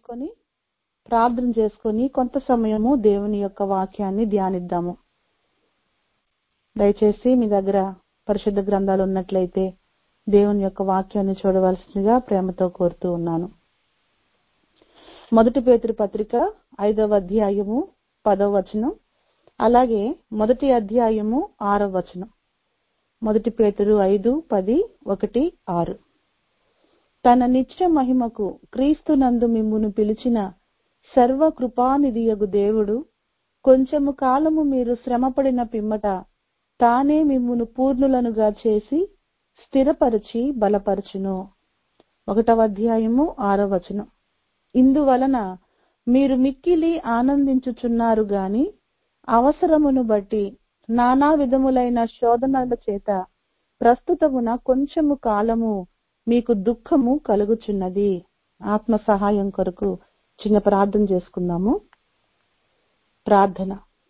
చేసుకొని ప్రార్థన చేసుకొని కొంత సమయము దేవుని యొక్క వాక్యాన్ని ధ్యానిద్దాము. దయచేసి మీ దగ్గర పరిశుద్ధ గ్రంథాలు ఉన్నట్లయితే దేవుని యొక్క వాక్యాన్ని చూడవలసిందిగా ప్రేమతో కోరుతూ ఉన్నాను. 1 పేతురు పత్రిక 5వ అధ్యాయము 10వ వచనం, అలాగే 1 అధ్యాయము 6వ వచనం. 1 పేతురు 5, 10, 1, 6. తన నిత్య మహిమకు క్రీస్తునందు మిమ్మును పిలిచిన సర్వ కృపానిధియగు దేవుడు కొంచెము కాలము మీరు శ్రమపడిన పిమ్మట తానే మిమ్మును పూర్ణులనుగా చేసి స్థిరపరిచి బలపరచును. 1వ అధ్యాయము 6వ వచనం. ఇందువలన మీరు మిక్కిలి ఆనందించుచున్నారు గాని అవసరమును బట్టి నానా విధములైన శోధనల చేత ప్రస్తుతమున కొంచెము కాలము మీకు దుఃఖము కలుగుచున్నది. ఆత్మ సహాయం కొరకు చిన్న ప్రార్థన చేసుకుందాము. ప్రార్థన.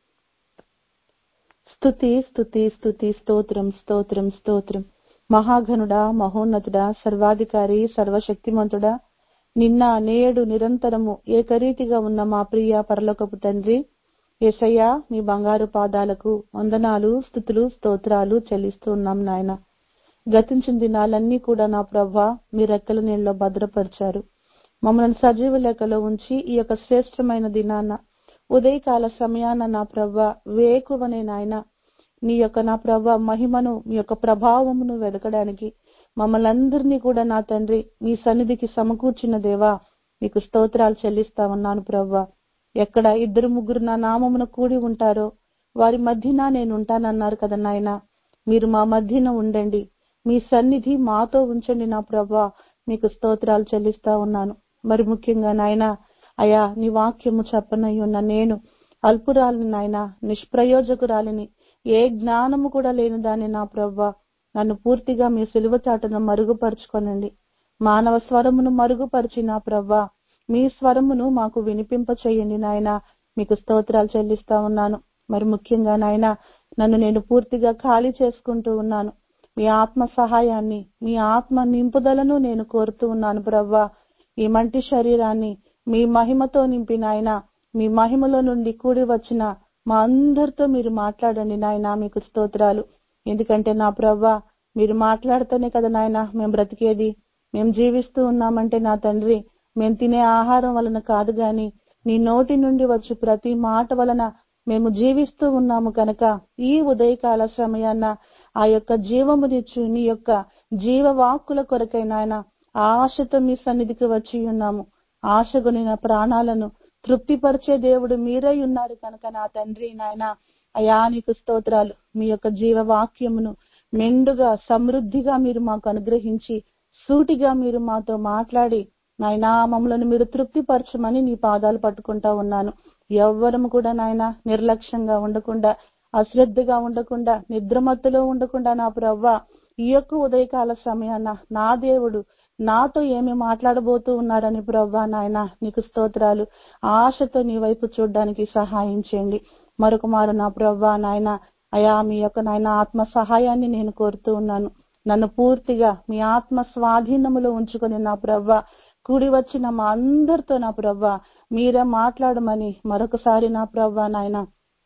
స్తుతి స్తుతి స్తుతి స్తోత్రం స్తోత్రం స్తోత్రం. మహాఘనుడా, మహోన్నతుడా, సర్వాధికారి, సర్వశక్తిమంతుడా, నిన్న నేడు నిరంతరము ఏకరీతిగా ఉన్న మా ప్రియ పరలోకపు తండ్రి యేసయ్యా, మీ బంగారు పాదాలకు వందనాలు, స్తుతులు, స్తోత్రాలు చెల్లిస్తూ ఉన్నాం నాయన. గతించిన దినాలన్నీ కూడా నా ప్రభువా మీ రెక్కల నీళ్ళలో భద్రపరిచారు. మమ్మల్ని సజీవ లెక్కలో ఉంచి ఈ యొక్క శ్రేష్టమైన దినాన ఉదయకాల సమయాన నా ప్రభువా వేకువనే నాయన నీ యొక్క నా ప్రభువా మహిమను మీ యొక్క ప్రభావమును వెదకడానికి మమ్మల్ని అందరినీ కూడా నా తండ్రి మీ సన్నిధికి సమకూర్చిన దేవా మీకు స్తోత్రాలు చెల్లిస్తా ఉన్నాను ప్రభువా. ఎక్కడ 2-3 నా నామమున కూడి ఉంటారో వారి మధ్యన నేను ఉంటానన్నారు కదా నాయన. మీరు మా మధ్యన ఉండండి, మీ సన్నిధి మాతో ఉంచండి నా ప్రభువా. మీకు స్తోత్రాలు చెల్లిస్తా ఉన్నాను. మరి ముఖ్యంగా నాయన అయా నీ వాక్యము చెప్పనై ఉన్న నేను అల్పురాలిని నాయన, నిష్ప్రయోజకురాలిని, ఏ జ్ఞానము కూడా లేని దాన్ని నా ప్రభువా. నన్ను పూర్తిగా మీ సిలువ చాటును మరుగుపరుచుకోనండి. మానవ స్వరమును మరుగుపరిచి నా ప్రభువా మీ స్వరమును మాకు వినిపింప చేయండి నాయన. మీకు స్తోత్రాలు చెల్లిస్తా ఉన్నాను. మరి ముఖ్యంగా నాయన నన్ను నేను పూర్తిగా ఖాళీ చేసుకుంటూ ఉన్నాను. మీ ఆత్మ సహాయాన్ని, మీ ఆత్మ నింపుదలను నేను కోరుతూ ఉన్నాను ప్రభువా. ఈ మంటి శరీరాన్ని మీ మహిమతో నింపి నాయన, మీ మహిమలో నుండి కూడి వచ్చిన మా అందరితో మీరు మాట్లాడండి నాయన. మీకు స్తోత్రాలు. ఎందుకంటే నా ప్రభువా మీరు మాట్లాడితేనే కదా నాయన మేము బ్రతికేది. మేము జీవిస్తూ ఉన్నామంటే నా తండ్రి మేము తినే ఆహారం వలన కాదు గాని నీ నోటి నుండి వచ్చి ప్రతి మాట వలన మేము జీవిస్తూ ఉన్నాము కనుక ఈ ఉదయకాల సమయాన్న ఆ యొక్క జీవమునిచ్చు నీ యొక్క జీవవాక్కుల కొరకై నాయన ఆశతో మీ సన్నిధికి వచ్చి ఉన్నాము. ఆశగొనిన ప్రాణాలను తృప్తిపరిచే దేవుడు మీరై ఉన్నారు కనుక నా తండ్రి నాయన అయా నీకు స్తోత్రాలు. మీ యొక్క జీవవాక్యమును మెండుగా సమృద్ధిగా మీరు మాకు అనుగ్రహించి సూటిగా మీరు మాతో మాట్లాడి నాయనా మమ్మలను మీరు తృప్తిపరచమని నీ పాదాలు పట్టుకుంటా ఉన్నాను. ఎవ్వరము కూడా నాయన నిర్లక్ష్యంగా ఉండకుండా, అశ్రద్ధగా ఉండకుండా, నిద్రమత్తులో ఉండకుండా నా ప్రభువా ఈ యొక్క ఉదయకాల సమయాన నా దేవుడు నాతో ఏమి మాట్లాడబోతూ ఉన్నారని ప్రభువా నాయన నీకు స్తోత్రాలు. ఆశతో నీ వైపు చూడడానికి సహాయం చేయండి. మరొక మారు నా ప్రభువా నాయన అయా మీ యొక్క నాయన ఆత్మ సహాయాన్ని నేను కోరుతూ ఉన్నాను. నన్ను పూర్తిగా మీ ఆత్మ స్వాధీనములో ఉంచుకొని నా ప్రభువా కూడి వచ్చిన మా అందరితో నా ప్రభువా మీరే మాట్లాడమని మరొకసారి నా ప్రభువా నాయన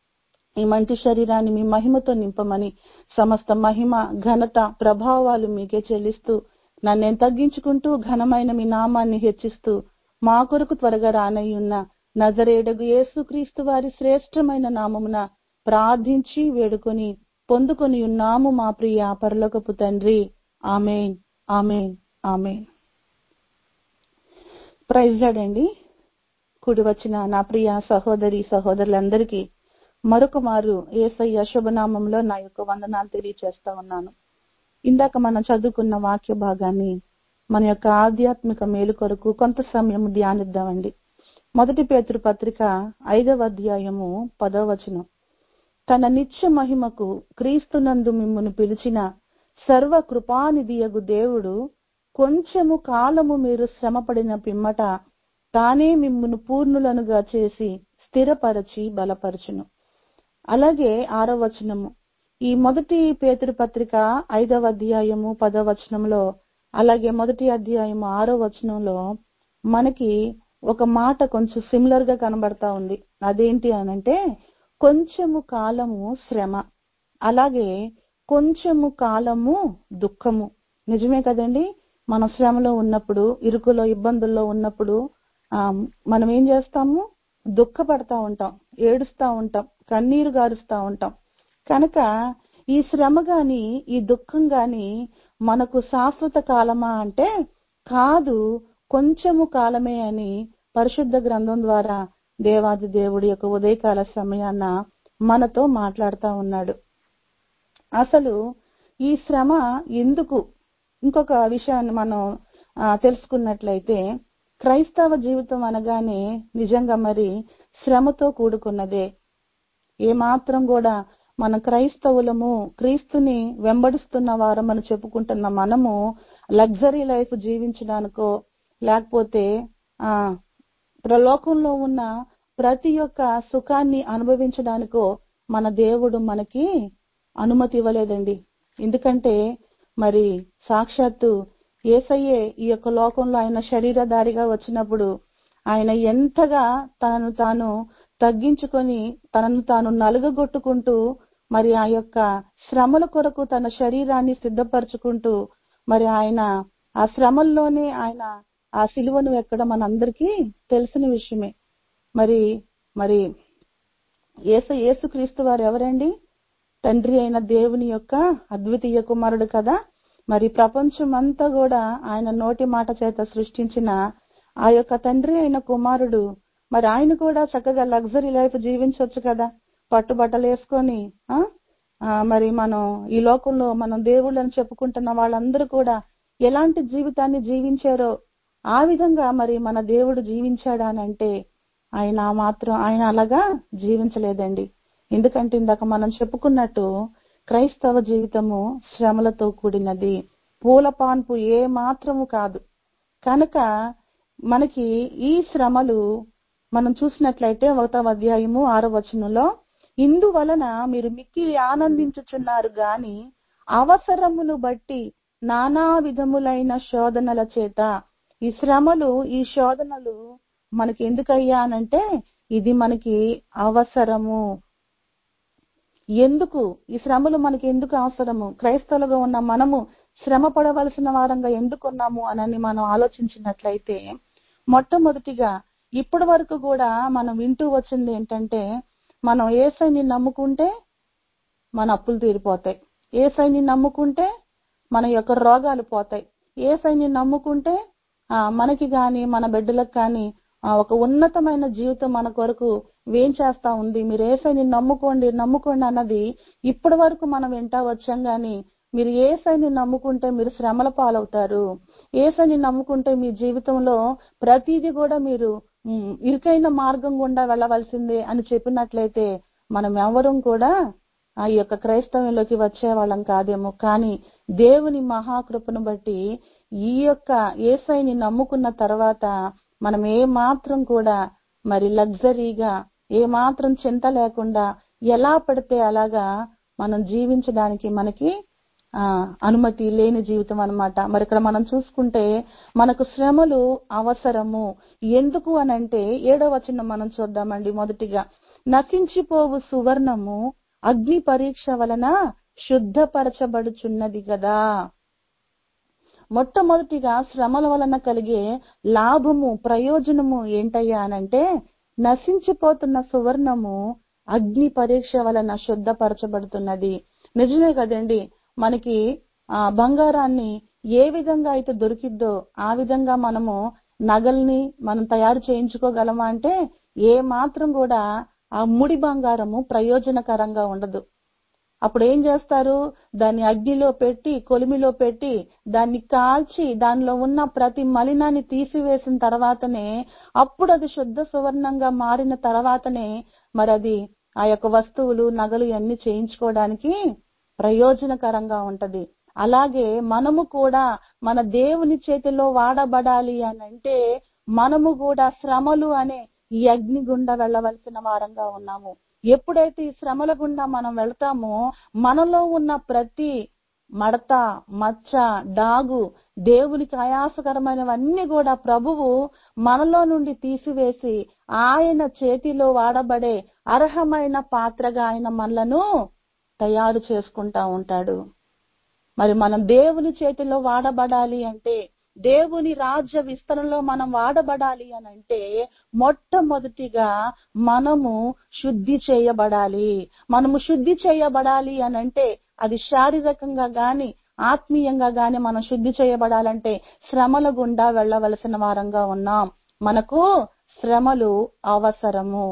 ఈ మంటి శరీరాన్ని మీ మహిమతో నింపమని సమస్త మహిమ ఘనత ప్రభావాలు మీకే చెల్లిస్తూ నన్ను తగ్గించుకుంటూ ఘనమైన మీ నామాన్ని హెచ్చిస్తూ మా కొరకు త్వరగా రానయ్యున్న నజరేయుడగు యేసుక్రీస్తు వారి శ్రేష్టమైన నామమున ప్రార్థించి వేడుకొని పొందుకొని ఉన్నాము మా ప్రియ పరలోకపు తండ్రి. ఆమేన్, ఆమేన్, ఆమేన్. ప్రైజ్ లార్డ్ అండి. కూడి వచ్చిన నా ప్రియ సహోదరి సహోదరులందరికీ మరొక మారు యేసయ్య శుభనామంలో నా యొక్క వందనాలు తెలియచేస్తా ఉన్నాను. ఇందాక మనం చదువుకున్న వాక్య భాగాన్ని మన యొక్క ఆధ్యాత్మిక మేలు కొరకు కొంత సమయం ధ్యానిద్దామండి. 1 పేతురు పత్రిక 5వ అధ్యాయము 10వ వచనం. తన నిత్య మహిమకు క్రీస్తునందు మిమ్మును పిలిచిన సర్వ కృపానిధియగు దేవుడు కొంచెము కాలము మీరు శ్రమపడిన పిమ్మట తానే మిమ్మును పూర్ణులనుగా చేసి స్థిరపరచి బలపరచును. అలాగే 6వ వచనము, ఈ 1 పేతురు పత్రిక 5వ అధ్యాయము 10వ వచనంలో, అలాగే 1 అధ్యాయము 6వ వచనంలో మనకి ఒక మాట కొంచెం సిమిలర్ గా కనబడతా ఉంది. అదేంటి అనంటే కొంచెము కాలము శ్రమ, అలాగే కొంచెము కాలము దుఃఖము. నిజమే కదండి. మనం శ్రమలో ఉన్నప్పుడు, ఇరుకులో ఇబ్బందుల్లో ఉన్నప్పుడు మనం ఏం చేస్తాము? దుఃఖపడతా ఉంటాం, ఏడుస్తా ఉంటాం, కన్నీరు గారుస్తా ఉంటాం. కనుక ఈ శ్రమ గాని, ఈ దుఃఖం గాని మనకు శాశ్వత కాలమా అంటే కాదు, కొంచెము కాలమే అని పరిశుద్ధ గ్రంథం ద్వారా దేవాది దేవుడి యొక్క ఉదయకాల సమయాన మనతో మాట్లాడుతా ఉన్నాడు. అసలు ఈ శ్రమ ఎందుకు? ఇంకొక విషయాన్ని మనం తెలుసుకున్నట్లయితే, క్రైస్తవ జీవితం అనగానే నిజంగా మరి శ్రమతో కూడుకున్నదే. ఏమాత్రం కూడా మన క్రైస్తవులము, క్రీస్తుని వెంబడిస్తున్న వారమని చెప్పుకుంటున్న మనము లగ్జరీ లైఫ్ జీవించడానికో, లేకపోతే లోకంలో ఉన్న ప్రతి ఒక్క సుఖాన్ని అనుభవించడానికో మన దేవుడు మనకి అనుమతి ఇవ్వలేదండి. ఎందుకంటే మరి సాక్షాత్తు యేసయ్యే ఈ యొక్క లోకంలో ఆయన శరీరధారిగా వచ్చినప్పుడు ఆయన ఎంతగా తనను తాను తగ్గించుకొని, తనను తాను నలుగగొట్టుకుంటూ, మరి ఆ యొక్క శ్రమల కొరకు తన శరీరాన్ని సిద్ధపరచుకుంటూ, మరి ఆయన ఆ శ్రమల్లోనే ఆయన ఆ సిలువను ఎక్కడ మనందరికీ తెలిసిన విషయమే. మరి యేసుక్రీస్తు వారు ఎవరండి? తండ్రి అయిన దేవుని యొక్క అద్వితీయ కుమారుడు కదా. మరి ప్రపంచమంతా కూడా ఆయన నోటి మాట చేత సృష్టించిన ఆ యొక్క తండ్రి అయిన కుమారుడు, మరి ఆయన కూడా చక్కగా లగ్జరీ లైఫ్ జీవించవచ్చు కదా, పట్టుబట్టలు వేసుకొని. మరి మనం ఈ లోకంలో మనం దేవుళ్ళని చెప్పుకుంటున్న వాళ్ళందరూ కూడా ఎలాంటి జీవితాన్ని జీవించారో ఆ విధంగా మరి మన దేవుడు జీవించాడా అంటే ఆయన అలాగా జీవించలేదండి. ఎందుకంటే ఇందాక మనం చెప్పుకున్నట్టు క్రైస్తవ జీవితము శ్రమలతో కూడినది, పూలపాన్పు ఏ మాత్రము కాదు. కనుక మనకి ఈ శ్రమలు మనం చూసినట్లయితే 1వ అధ్యాయము 6వ వచనంలో, ఇందువలన మీరు మిక్కిలి ఆనందించుచున్నారు గాని అవసరమును బట్టి నానా విధములైన శోధనల చేత. ఈ శ్రమలు, ఈ శోధనలు మనకి ఎందుకయ్యా అనంటే ఇది మనకి అవసరము. ఎందుకు ఈ శ్రమలు మనకి ఎందుకు అవసరము? క్రైస్తవులుగా ఉన్న మనము శ్రమ పడవలసిన వారంగా ఎందుకున్నాము అని మనం ఆలోచించినట్లయితే, మొట్టమొదటిగా ఇప్పటి వరకు కూడా మనం వింటూ వచ్చింది ఏంటంటే, మనం యేసయ్యని నమ్ముకుంటే మన అప్పులు తీరిపోతాయి, యేసయ్యని నమ్ముకుంటే మన యొక్క రోగాలు పోతాయి, యేసయ్యని నమ్ముకుంటే మనకి గాని మన బిడ్డలకు కానీ ఒక ఉన్నతమైన జీవితం మన కొరకు వేంచేస్తా ఉంది. మీరు యేసయ్యని నమ్ముకోండి అన్నది ఇప్పటి వరకు మనం వింటా వచ్చాం. గాని మీరు యేసయ్యని నమ్ముకుంటే మీరు శ్రమల పాలవుతారు, యేసయ్యని నమ్ముకుంటే మీ జీవితంలో ప్రతిదీ కూడా మీరు ఇరుకైన మార్గం గుండా వెళ్ళవలసిందే అని చెప్పినట్లయితే మనం ఎవరం కూడా ఈ యొక్క క్రైస్తవంలోకి వచ్చే వాళ్ళం కాదేమో. కానీ దేవుని మహాకృపను బట్టి ఈ యొక్క యేసయ్యని నమ్ముకున్న తర్వాత మనం ఏ మాత్రం కూడా మరి లగ్జరీగా, ఏ మాత్రం చింత లేకుండా ఎలా పడితే అలాగా మనం జీవించడానికి మనకి అనుమతి లేని జీవితం అన్నమాట. మరి ఇక్కడ మనం చూసుకుంటే మనకు శ్రమలు అవసరము. ఎందుకు అనంటే 7వ వచనం మనం చూద్దామండి. మొదటిగా, నశించిపోవు సువర్ణము అగ్ని పరీక్ష వలన శుద్ధపరచబడుచున్నది కదా. మొట్టమొదటిగా శ్రమల వలన కలిగే లాభము, ప్రయోజనము ఏంటయ్యా అనంటే, నశించిపోతున్న సువర్ణము అగ్ని పరీక్ష వలన శుద్ధపరచబడుతున్నది. నిజమే కదండి. మనకి బంగారాన్ని ఏ విధంగా అయితే దొరికిద్దో ఆ విధంగా మనము నగల్ని మనం తయారు చేయించుకోగలమా అంటే ఏ మాత్రం కూడా ఆ ముడి బంగారము ప్రయోజనకరంగా ఉండదు. అప్పుడు ఏం చేస్తారు? దాన్ని అగ్నిలో పెట్టి, కొలిమిలో పెట్టి, దాన్ని కాల్చి దానిలో ఉన్న ప్రతి మలినాన్ని తీసివేసిన తర్వాతనే, అప్పుడు అది శుద్ధ సువర్ణంగా మారిన తర్వాతనే మరి అది ఆ యొక్క వస్తువులు, నగలు ఇవన్నీ చేయించుకోవడానికి ప్రయోజనకరంగా ఉంటది. అలాగే మనము కూడా మన దేవుని చేతిలో వాడబడాలి అని అంటే మనము కూడా శ్రమలు అనే ఈ అగ్ని గుండా వెళ్ళవలసిన వారంగా ఉన్నాము. ఎప్పుడైతే ఈ శ్రమల గుండా మనం వెళ్తామో మనలో ఉన్న ప్రతి మడత, మచ్చ, డాగు దేవునికి ఆయాసకరమైనవన్నీ కూడా ప్రభువు మనలో నుండి తీసివేసి ఆయన చేతిలో వాడబడే అర్హమైన పాత్రగా ఆయన మనలను తయారు చేసుకుంటా ఉంటాడు. మరి మనం దేవుని చేతిలో వాడబడాలి అంటే, దేవుని రాజ్య విస్తరణలో మనం వాడబడాలి అని అంటే, మొట్టమొదటిగా మనము శుద్ధి చేయబడాలి. మనము శుద్ధి చేయబడాలి అని అంటే, అది శారీరకంగా గాని ఆత్మీయంగా గాని మనం శుద్ధి చేయబడాలంటే శ్రమల గుండా వెళ్ళవలసిన వారంగా ఉన్నాం. మనకు శ్రమలు అవసరము.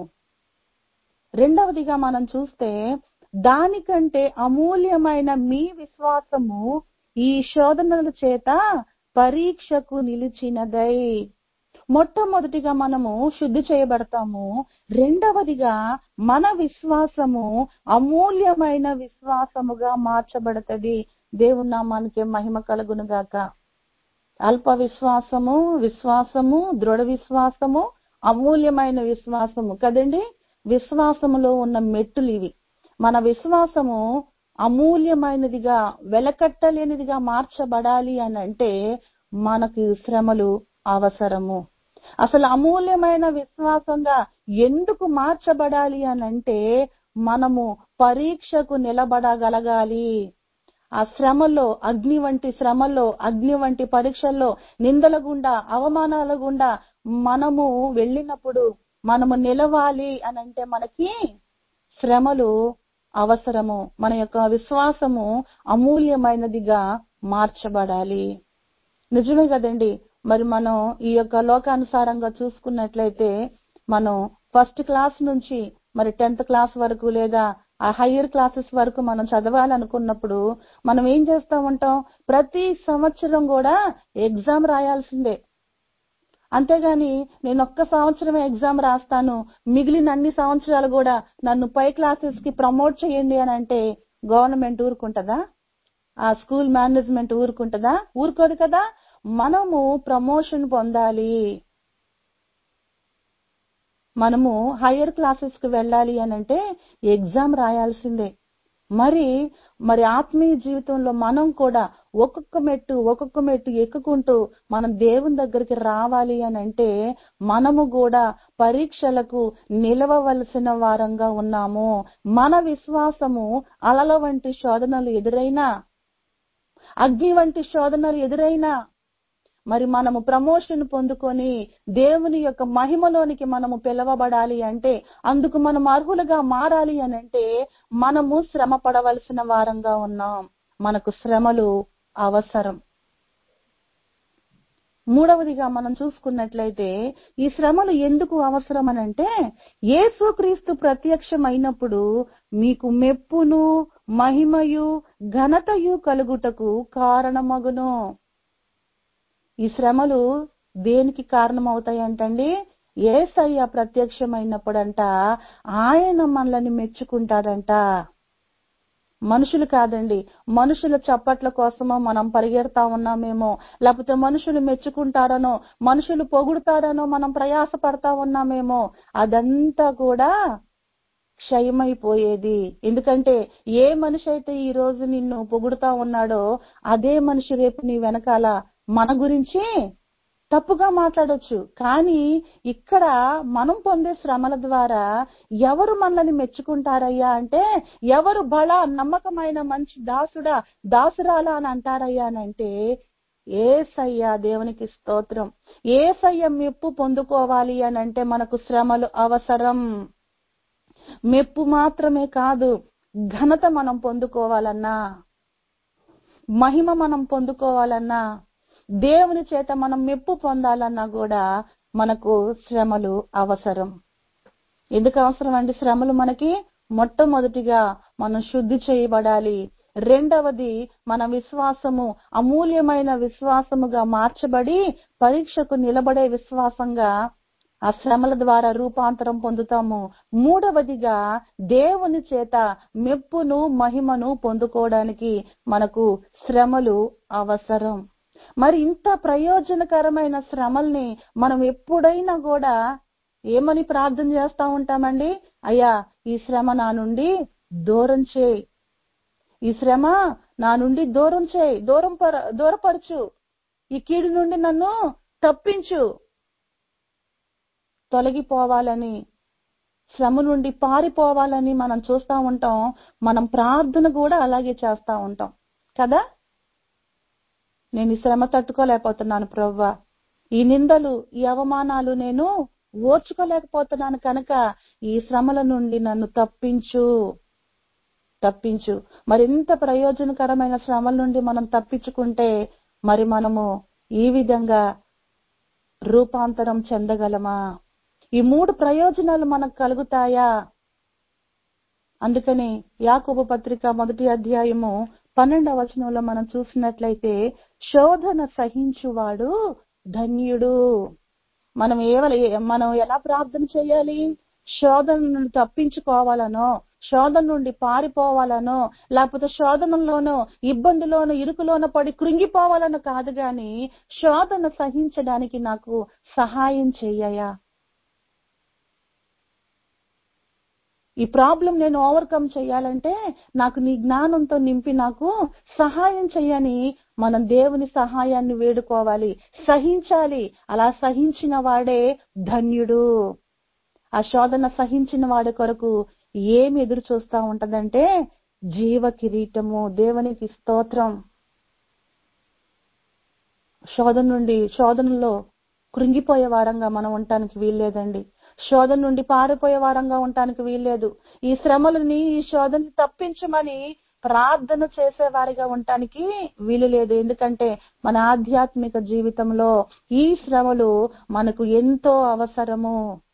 రెండవదిగా మనం చూస్తే, దానికంటే అమూల్యమైన మీ విశ్వాసము ఈ శోధనల చేత పరీక్షకు నిలిచినదై. మొట్టమొదటిగా మనము శుద్ధి చేయబడతాము. రెండవదిగా మన విశ్వాసము అమూల్యమైన విశ్వాసముగా మార్చబడుతుంది. దేవుని నామానికి మహిమ కలుగును గాక. అల్ప విశ్వాసము, విశ్వాసము, దృఢ విశ్వాసము, అమూల్యమైన విశ్వాసము కదండి. విశ్వాసములో ఉన్న మెట్టులు ఇవి. మన విశ్వాసము అమూల్యమైనదిగా, వెలకట్టలేనిదిగా మార్చబడాలి అని అంటే మనకు శ్రమలు అవసరము. అసలు అమూల్యమైన విశ్వాసంగా ఎందుకు మార్చబడాలి అని అంటే, మనము పరీక్షకు నిలబడగలగాలి. ఆ శ్రమలో, అగ్ని వంటి పరీక్షల్లో, నిందల గుండా, అవమానాల గుండా మనము వెళ్ళినప్పుడు మనము నిలవాలి అని అంటే మనకి శ్రమలు అవసరము. మన యొక్క విశ్వాసము అమూల్యమైనదిగా మార్చబడాలి. నిజమే కదండి. మరి మనం ఈ యొక్క లోకానుసారంగా చూసుకున్నట్లయితే, మనం ఫస్ట్ క్లాస్ నుంచి మరి 10th క్లాస్ వరకు లేదా ఆ హయ్యర్ క్లాసెస్ వరకు మనం చదవాలనుకున్నప్పుడు మనం ఏం చేస్తా ఉంటాం? ప్రతి సంవత్సరం కూడా ఎగ్జామ్ రాయాల్సిందే. అంతేగాని నేను ఒక్క సంవత్సరమే ఎగ్జామ్ రాస్తాను, మిగిలిన అన్ని సంవత్సరాలు కూడా నన్ను పై క్లాసెస్ కి ప్రమోట్ చేయండి అని అంటే గవర్నమెంట్ ఊరుకుంటదా? ఆ స్కూల్ మేనేజ్మెంట్ ఊరుకుంటదా? ఊరుకోదు కదా. మనము ప్రమోషన్ పొందాలి, మనము హయ్యర్ క్లాసెస్ కి వెళ్ళాలి అని అంటే ఎగ్జామ్ రాయాల్సిందే. మరి ఆత్మీయ జీవితంలో మనం కూడా ఒక్కొక్క మెట్టు ఎక్కుకుంటూ మనం దేవుని దగ్గరికి రావాలి అని అంటే మనము కూడా పరీక్షలకు నిలవవలసిన వారంగా ఉన్నాము. మన విశ్వాసము అలల వంటి శోధనలు ఎదురైనా, అగ్ని వంటి శోధనలు ఎదురైనా, మరి మనము ప్రమోషన్ పొందుకొని దేవుని యొక్క మహిమలోనికి మనము పిలవబడాలి అంటే, అందుకు మనం అర్హులుగా మారాలి అని అంటే మనము శ్రమ పడవలసిన వారంగా ఉన్నాం. మనకు శ్రమలు అవసరం. మూడవదిగా మనం చూసుకున్నట్లయితే, ఈ శ్రమలు ఎందుకు అవసరం అని అంటే, యేసుక్రీస్తు ప్రత్యక్షమైనప్పుడు మీకు మెప్పును, మహిమయు, ఘనతయు కలుగుటకు కారణమగును. ఈ శ్రమలు దేనికి కారణమవుతాయంటండి? యేసయ్య ప్రత్యక్షమైనప్పుడంట ఆయన మనల్ని మెచ్చుకుంటాడంట. మనుషులు కాదండి. మనుషుల చప్పట్ల కోసమో మనం పరిగెడతా ఉన్నామేమో, లేకపోతే మనుషులు మెచ్చుకుంటారనో, మనుషులు పొగుడుతారనో మనం ప్రయాస పడతా ఉన్నామేమో, అదంతా కూడా క్షయమైపోయేది. ఎందుకంటే ఏ మనిషి అయితే ఈ రోజు నిన్ను పొగుడుతా ఉన్నాడో అదే మనిషి రేపు నీ వెనకాల మన గురించి తప్పుగా మాట్లాడొచ్చు. కానీ ఇక్కడ మనం పొందే శ్రమల ద్వారా ఎవరు మనల్ని మెచ్చుకుంటారయ్యా అంటే, ఎవరు బలా నమ్మకమైన మంచి దాసురాలా అని అంటారయ్యా అని అంటే యేసయ్య. దేవునికి స్తోత్రం. యేసయ్య మెప్పు పొందుకోవాలి అని అంటే మనకు శ్రమలు అవసరం. మెప్పు మాత్రమే కాదు, ఘనత మనం పొందుకోవాలన్నా, మహిమ మనం పొందుకోవాలన్నా, దేవుని చేత మనం మెప్పు పొందాలన్నా కూడా మనకు శ్రమలు అవసరం. ఎందుకు అవసరం అండి శ్రమలు మనకి? మొట్టమొదటిగా మనం శుద్ధి చేయబడాలి. రెండవది, మన విశ్వాసము అమూల్యమైన విశ్వాసముగా మార్చబడి పరీక్షకు నిలబడే విశ్వాసంగా ఆ శ్రమల ద్వారా రూపాంతరం పొందుతాము. మూడవదిగా, దేవుని చేత మెప్పును, మహిమను పొందుకోవడానికి మనకు శ్రమలు అవసరం. మరి ఇంత ప్రయోజనకరమైన శ్రమల్ని మనం ఎప్పుడైనా కూడా ఏమని ప్రార్థన చేస్తా ఉంటామండి? అయ్యా, ఈ శ్రమ నా నుండి దూరం చేయి, ఈ శ్రమ నా నుండి దూరం చేయి, దూరపరచు. ఈ కీడు నుండి నన్ను తప్పించు, తొలగిపోవాలని, శ్రమ నుండి పారిపోవాలని మనం చూస్తా ఉంటాం. మనం ప్రార్థన కూడా అలాగే చేస్తా ఉంటాం కదా. నేను ఈ శ్రమ తట్టుకోలేకపోతున్నాను ప్రభువా, ఈ నిందలు, ఈ అవమానాలు నేను ఓర్చుకోలేకపోతున్నాను కనుక ఈ శ్రమల నుండి నన్ను తప్పించు. మరింత ప్రయోజనకరమైన శ్రమల నుండి మనం తప్పించుకుంటే మరి మనము ఈ విధంగా రూపాంతరం చెందగలమా? ఈ 3 ప్రయోజనాలు మనకు కలుగుతాయా? అందుకని యాకోబు పత్రిక 1వ అధ్యాయము 12వ వచనంలో మనం చూసినట్లయితే, శోధన సహించువాడు ధన్యుడు. మనం ఎలా ప్రార్థన చేయాలి? శోధన నుండి తప్పించుకోవాలనో, శోధన నుండి పారిపోవాలనో, లేకపోతే శోధనలోనో, ఇబ్బందిలోనో, ఇరుకులోనో పడి కృంగిపోవాలనో కాదు గాని, శోధన సహించడానికి నాకు సహాయం చెయ్యయా, ఈ ప్రాబ్లం నేను ఓవర్కమ్ చేయాలంటే నాకు నీ జ్ఞానంతో నింపి నాకు సహాయం చెయ్యని మనం దేవుని సహాయాన్ని వేడుకోవాలి, సహించాలి. అలా సహించిన వాడే ధన్యుడు. ఆ శోధన సహించిన వాడి కొరకు ఏమి ఎదురు చూస్తా ఉంటదంటే జీవ కిరీటము. దేవునికి స్తోత్రం. శోధనలో కృంగిపోయే వారంగా మనం ఉండటానికి వీల్లేదండి. శోధన నుండి పారిపోయే వారంగా ఉండటానికి వీల్లేదు. ఈ శ్రమలని, ఈ శోధనని తప్పించమని ప్రార్థన చేసేవారిగా ఉండటానికి వీలు లేదు. ఎందుకంటే మన ఆధ్యాత్మిక జీవితంలో ఈ శ్రమలు మనకు ఎంతో అవసరము.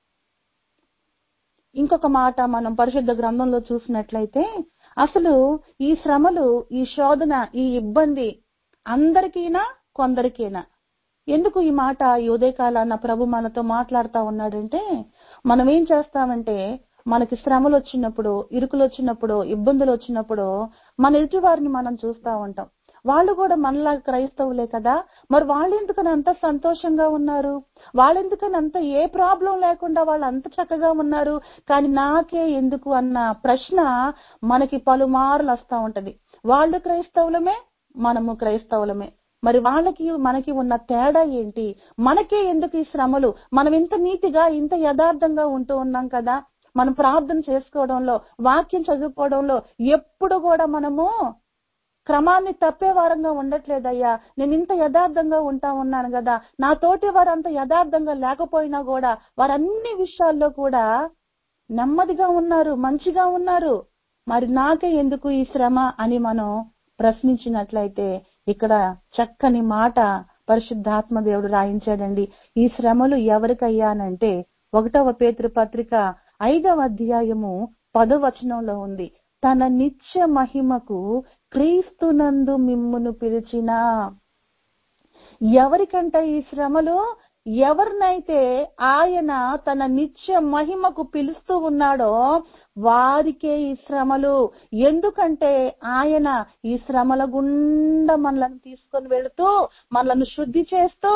ఇంకొక మాట మనం పరిశుద్ధ గ్రంథంలో చూసినట్లయితే, అసలు ఈ శ్రమలు, ఈ శోధన, ఈ ఇబ్బంది అందరికీనా కొందరికీనా? ఎందుకు ఈ మాట ఈ ఉదయకాలాన ప్రభు మనతో మాట్లాడుతూ ఉన్నాడంటే, మనం ఏం చేస్తామంటే మనకి శ్రమలు వచ్చినప్పుడు, ఇరుకులు వచ్చినప్పుడు, ఇబ్బందులు వచ్చినప్పుడు మన ఎదుటి వారిని మనం చూస్తూ ఉంటాం. వాళ్ళు కూడా మనలా క్రైస్తవులే కదా, మరి వాళ్ళు ఎందుకని అంత సంతోషంగా ఉన్నారు, వాళ్ళెందుకని అంత ఏ ప్రాబ్లం లేకుండా వాళ్ళు అంత చక్కగా ఉన్నారు, కానీ నాకే ఎందుకు అన్న ప్రశ్న మనకి పలుమార్లు వస్తూ ఉంటది. వాళ్ళు క్రైస్తవులమే, మనము క్రైస్తవులమే. మరి వాళ్ళకి మనకి ఉన్న తేడా ఏంటి? మనకే ఎందుకు ఈ శ్రమలు? మనం ఇంత నీతిగా, ఇంత యథార్థంగా ఉంటూ ఉన్నాం కదా. మనం ప్రార్థన చేసుకోవడంలో, వాక్యం చదువుకోవడంలో ఎప్పుడు కూడా మనము క్రమాన్ని తప్పే వారంగా ఉండట్లేదయ్యా. నేను ఇంత యథార్థంగా ఉంటా ఉన్నాను కదా, నా తోటి వారు అంత యథార్థంగా లేకపోయినా కూడా వారన్ని విషయాల్లో కూడా నెమ్మదిగా ఉన్నారు, మంచిగా ఉన్నారు. మరి నాకే ఎందుకు ఈ శ్రమ అని మనం ప్రశ్నించినట్లయితే ఇక్కడ చక్కని మాట పరిశుద్ధాత్మ దేవుడు రాయించాడండి. ఈ శ్రమలు ఎవరికయ్యానంటే 1వ పేతురు పత్రిక 5వ అధ్యాయము 10వ వచనంలో ఉంది. తన నిత్య మహిమకు క్రీస్తునందు మిమ్మును పిలిచిన. ఎవరికంట ఈ శ్రమలు? ఎవరినైతే ఆయన తన నిత్య మహిమకు పిలుస్తూ ఉన్నాడో వారికే ఈ శ్రమలు. ఎందుకంటే ఆయన ఈ శ్రమల గుండా మనలను తీసుకొని వెళుతూ, మనలను శుద్ధి చేస్తూ,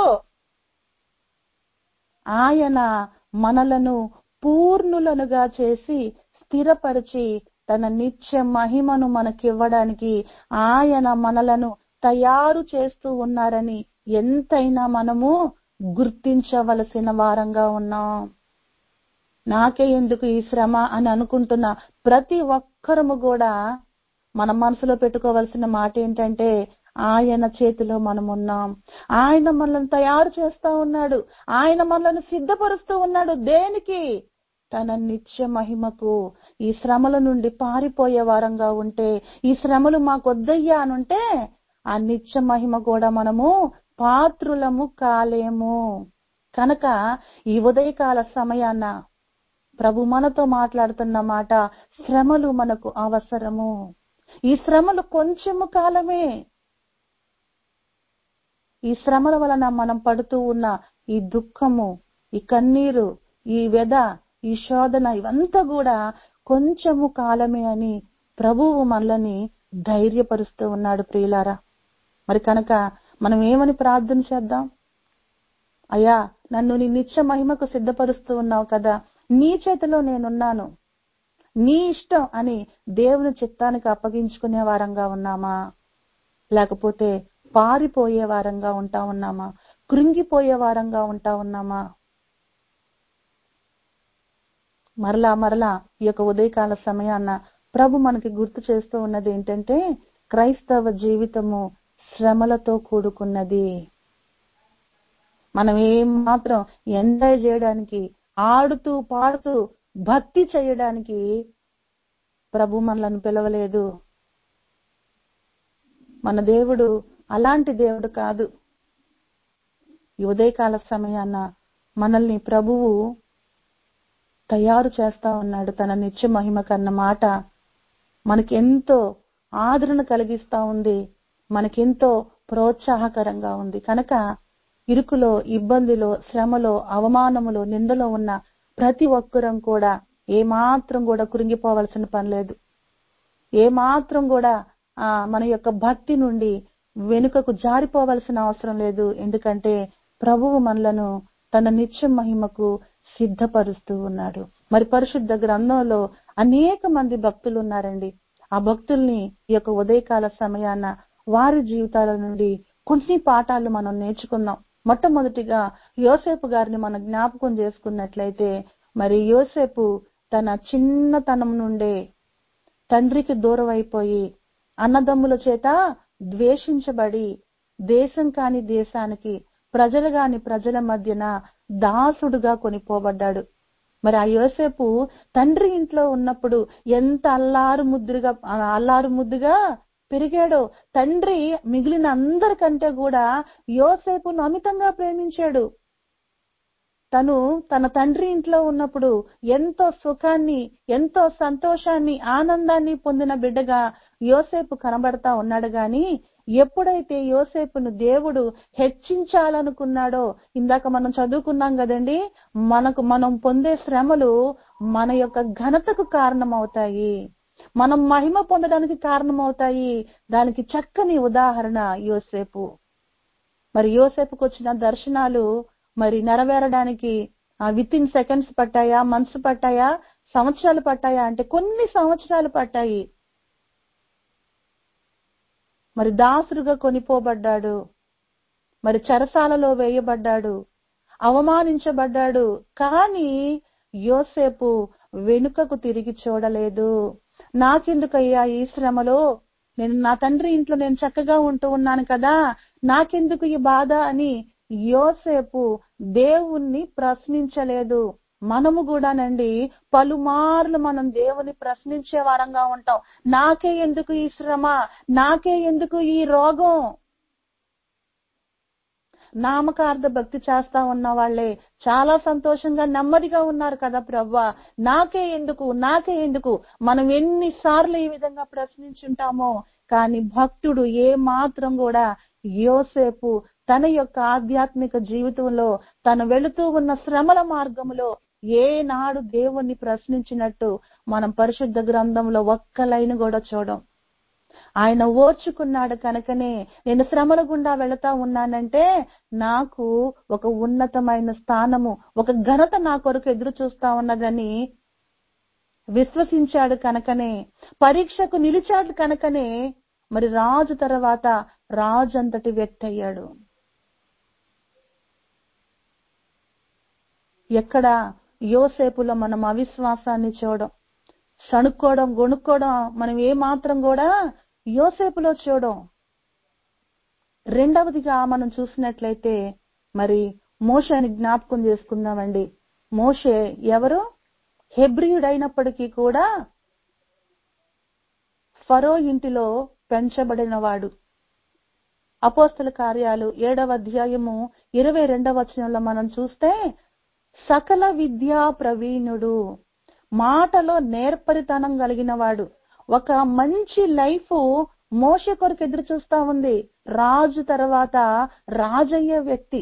ఆయన మనలను పూర్ణులనుగా చేసి స్థిరపరిచి తన నిత్య మహిమను మనకివ్వడానికి ఆయన మనలను తయారు చేస్తూ ఉన్నారని ఎంతైనా మనము గుర్తించవలసిన వారంగా ఉన్నాం. నాకే ఎందుకు ఈ శ్రమ అని అనుకుంటున్న ప్రతి ఒక్కరము కూడా మన మనసులో పెట్టుకోవాల్సిన మాట ఏంటంటే, ఆయన చేతిలో మనం ఉన్నాం. ఆయన మనల్ని తయారు చేస్తా ఉన్నాడు, ఆయన మనల్ని సిద్ధపరుస్తూ ఉన్నాడు. దేనికి? తన నిత్య మహిమకు. ఈ శ్రమల నుండి పారిపోయే వారంగా ఉంటే, ఈ శ్రమలు మాకొద్దయ్యా అనుంటే ఆ నిత్య మహిమ కూడా మనము పాత్రులము కాలేము. కనుక ఈ ఉదయకాల సమయాన ప్రభు మనతో మాట్లాడుతున్న మాట, శ్రమలు మనకు అవసరము. ఈ శ్రమలు కొంచెము కాలమే. ఈ శ్రమల వలన మనం పడుతూ ఉన్న ఈ దుఃఖము, ఈ కన్నీరు, ఈ వ్యధ, ఈ శోధన ఇవంతా కూడా కొంచెము కాలమే అని ప్రభువు మనల్ని ధైర్యపరుస్తూ ఉన్నాడు ప్రియులారా. మరి కనుక మనం ఏమని ప్రార్థన చేద్దాం? అయ్యా, నన్ను నీ నిత్య మహిమకు సిద్ధపరుస్తూ ఉన్నావు కదా, నీ చేతిలో నేనున్నాను, నీ ఇష్టం అని దేవుని చిత్తానికి అప్పగించుకునే వారంగా ఉన్నామా? లేకపోతే పారిపోయే వారంగా ఉంటా ఉన్నామా? కృంగిపోయే వారంగా ఉంటా ఉన్నామా? మరలా ఈ యొక్క ఉదయకాల సమయాన్న ప్రభు మనకి గుర్తు చేస్తూ ఉన్నది ఏంటంటే, క్రైస్తవ జీవితము శ్రమలతో కూడుకున్నది. మనం ఏం మాత్రం ఎంజాయ్ చేయడానికి, ఆడుతూ పాడుతూ భక్తి చేయడానికి ప్రభు మనలను పిలవలేదు. మన దేవుడు అలాంటి దేవుడు కాదు. ఈ ఉదయకాల సమయాన మనల్ని ప్రభువు తయారు చేస్తా ఉన్నాడు. తన నిత్య మహిమ కన్న మాట మనకెంతో ఆదరణ కలిగిస్తా ఉంది, మనకెంతో ప్రోత్సాహకరంగా ఉంది. కనుక ఇరుకులో, ఇబ్బందిలో, శ్రమలో, అవమానములో, నిందలో ఉన్న ప్రతి ఒక్కరం కూడా ఏమాత్రం కూడా కృంగిపోవలసిన పని లేదు. ఏమాత్రం కూడా మన యొక్క భక్తి నుండి వెనుకకు జారిపోవలసిన అవసరం లేదు. ఎందుకంటే ప్రభువు మనలను తన నిత్య మహిమకు సిద్ధపరుస్తూ ఉన్నాడు. మరి పరిశుద్ధ గ్రంథంలో అనేక మంది భక్తులు ఉన్నారండి. ఆ భక్తుల్ని ఈ యొక్క ఉదయకాల సమయాన వారి జీవితాల నుండి కొన్ని పాఠాలు మనం నేర్చుకుందాం. మొట్టమొదటిగా యోసేపు గారిని మనం జ్ఞాపకం చేసుకున్నట్లయితే, మరి యోసేపు తన చిన్నతనం నుండే తండ్రికి దూరం అయిపోయి అన్నదమ్ముల చేత ద్వేషించబడి దేశం కాని దేశానికి, ప్రజలు కాని ప్రజల మధ్యన దాసుడుగా కొనిపోబడ్డాడు. మరి ఆ యోసేపు తండ్రి ఇంట్లో ఉన్నప్పుడు ఎంత అల్లారు ముద్దుగా పెరిగాడో. తండ్రి మిగిలిన అందరికంటే కూడా యోసేపును అమితంగా ప్రేమించాడు. తన తండ్రి ఇంట్లో ఉన్నప్పుడు ఎంతో సుఖాన్ని, ఎంతో సంతోషాన్ని, ఆనందాన్ని పొందిన బిడ్డగా యోసేపు కనబడతా ఉన్నాడు. గాని ఎప్పుడైతే యోసేపును దేవుడు హెచ్చించాలనుకున్నాడో, ఇందాక మనం చదువుకున్నాం కదండి, మనం పొందే శ్రమలు మన యొక్క ఘనతకు కారణమవుతాయి, మనం మహిమ పొందడానికి కారణమవుతాయి. దానికి చక్కని ఉదాహరణ యోసేపు. మరి యోసేపుకు వచ్చిన దర్శనాలు మరి నెరవేరడానికి విత్ ఇన్ సెకండ్స్ పట్టాయా, మంత్స్ పట్టాయా, సంవత్సరాలు పట్టాయా అంటే కొన్ని సంవత్సరాలు పట్టాయి. మరి దాసుడుగా కొనిపోబడ్డాడు, మరి చెరసాలలో వేయబడ్డాడు, అవమానించబడ్డాడు. కానీ యోసేపు వెనుకకు తిరిగి చూడలేదు. నాకెందుకయ్యా ఈ శ్రమలో, నేను నా తండ్రి ఇంట్లో నేను చక్కగా ఉంటూ ఉన్నాను కదా, నాకెందుకు ఈ బాధ అని యోసేపు దేవుణ్ణి ప్రశ్నించలేదు. మనము కూడానండి పలుమార్లు మనం దేవుని ప్రశ్నించే వారంగా ఉంటాం. నాకే ఎందుకు ఈ శ్రమ, నాకే ఎందుకు ఈ రోగం? నామకార్థ భక్తి చేస్తా ఉన్న వాళ్ళే చాలా సంతోషంగా నెమ్మదిగా ఉన్నారు కదా ప్రభువా, నాకే ఎందుకు మనం ఎన్నిసార్లు ఈ విధంగా ప్రశ్నించుంటామో. కానీ భక్తుడు ఏ మాత్రం కూడా యోసేపు తన యొక్క ఆధ్యాత్మిక జీవితంలో తను వెళుతూ ఉన్న శ్రమల మార్గంలో ఏనాడు దేవుణ్ణి ప్రశ్నించినట్టు మనం పరిశుద్ధ గ్రంథంలో ఒక్క లైన్ కూడా చూడం. ఆయన ఓర్చుకున్నాడు కనుకనే నేను శ్రమల గుండా వెళతా ఉన్నానంటే నాకు ఒక ఉన్నతమైన స్థానము, ఒక ఘనత నా కొరకు ఎదురు చూస్తా ఉన్నదని విశ్వసించాడు కనుకనే, పరీక్షకు నిలిచాడు కనుకనే మరి రాజు తర్వాత రాజు అంతటి వ్యక్తి అయ్యాడు. ఎక్కడ యోసేపులో మనం అవిశ్వాసాన్ని చూడం, సణుక్కోవడం, గొణుక్కోవడం మనం ఏ మాత్రం కూడా యోసేపులో చూడం. రెండవదిగా మనం చూసినట్లయితే మరి మోషేని జ్ఞాపకం చేసుకుందామండి. మోషే ఎవరు? హెబ్రీయుడైనప్పటికీ కూడా ఫరో ఇంటిలో పెంచబడినవాడు. అపోస్తల కార్యాలు 7వ అధ్యాయము 22వ వచనంలో మనం చూస్తే, సకల విద్యా ప్రవీణుడు, మాటలో నేర్పరితనం కలిగిన వాడు, ఒక మంచి లైఫ్ మోషే కొరకు ఎదురు చూస్తా ఉంది. రాజు తర్వాత రాజయ్యే వ్యక్తి.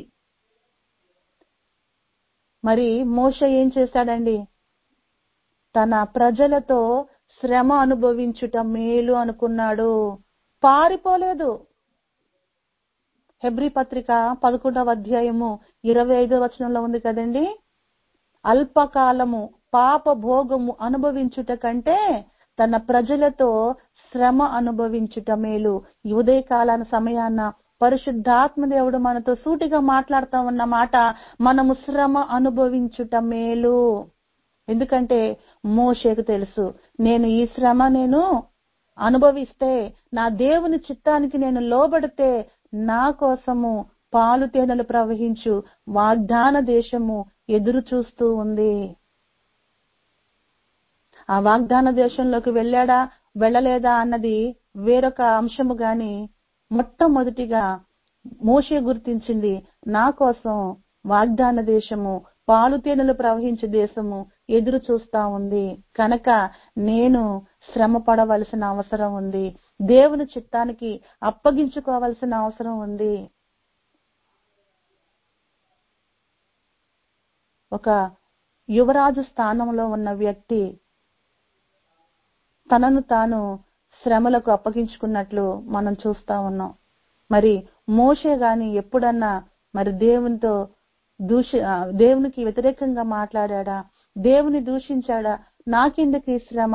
మరి మోషే ఏం చేశాడండి? తన ప్రజలతో శ్రమ అనుభవించుట మేలు అనుకున్నాడు, పారిపోలేదు. హెబ్రీ పత్రిక 11వ అధ్యాయము 25వ వచనంలో ఉంది కదండి, అల్పకాలము పాప భోగము అనుభవించుట కంటే తన ప్రజలతో శ్రమ అనుభవించుట మేలు. ఈ ఉదయ కాలాన సమయాన్న పరిశుద్ధాత్మ దేవుడు మనతో సూటిగా మాట్లాడుతూ ఉన్న మాట, మనము శ్రమ అనుభవించుట మేలు. ఎందుకంటే మోషేకు తెలుసు, నేను ఈ శ్రమ అనుభవిస్తే, నా దేవుని చిత్తానికి నేను లోబడితే, నా కోసము పాలు తేనెలు ప్రవహించు వాగ్దాన దేశము ఎదురు చూస్తూ ఉంది. ఆ వాగ్దాన దేశంలోకి వెళ్ళాడా వెళ్ళలేదా అన్నది వేరొక అంశము గాని, మొట్టమొదటిగా మోషే గుర్తించింది, నా కోసం వాగ్దాన దేశము, పాలు తేనెలు ప్రవహించే దేశము ఎదురు చూస్తా ఉంది. కనుక నేను శ్రమ పడవలసిన అవసరం ఉంది, దేవుని చిత్తానికి అప్పగించుకోవలసిన అవసరం ఉంది. ఒక యువరాజు స్థానంలో ఉన్న వ్యక్తి తనను తాను శ్రమలకు అప్పగించుకున్నట్లు మనం చూస్తా ఉన్నాం. మరి మోషే గాని ఎప్పుడన్నా మరి దేవునికి వ్యతిరేకంగా మాట్లాడా, దేవుని దూషించాడా? నాకెందుకు ఈ శ్రమ,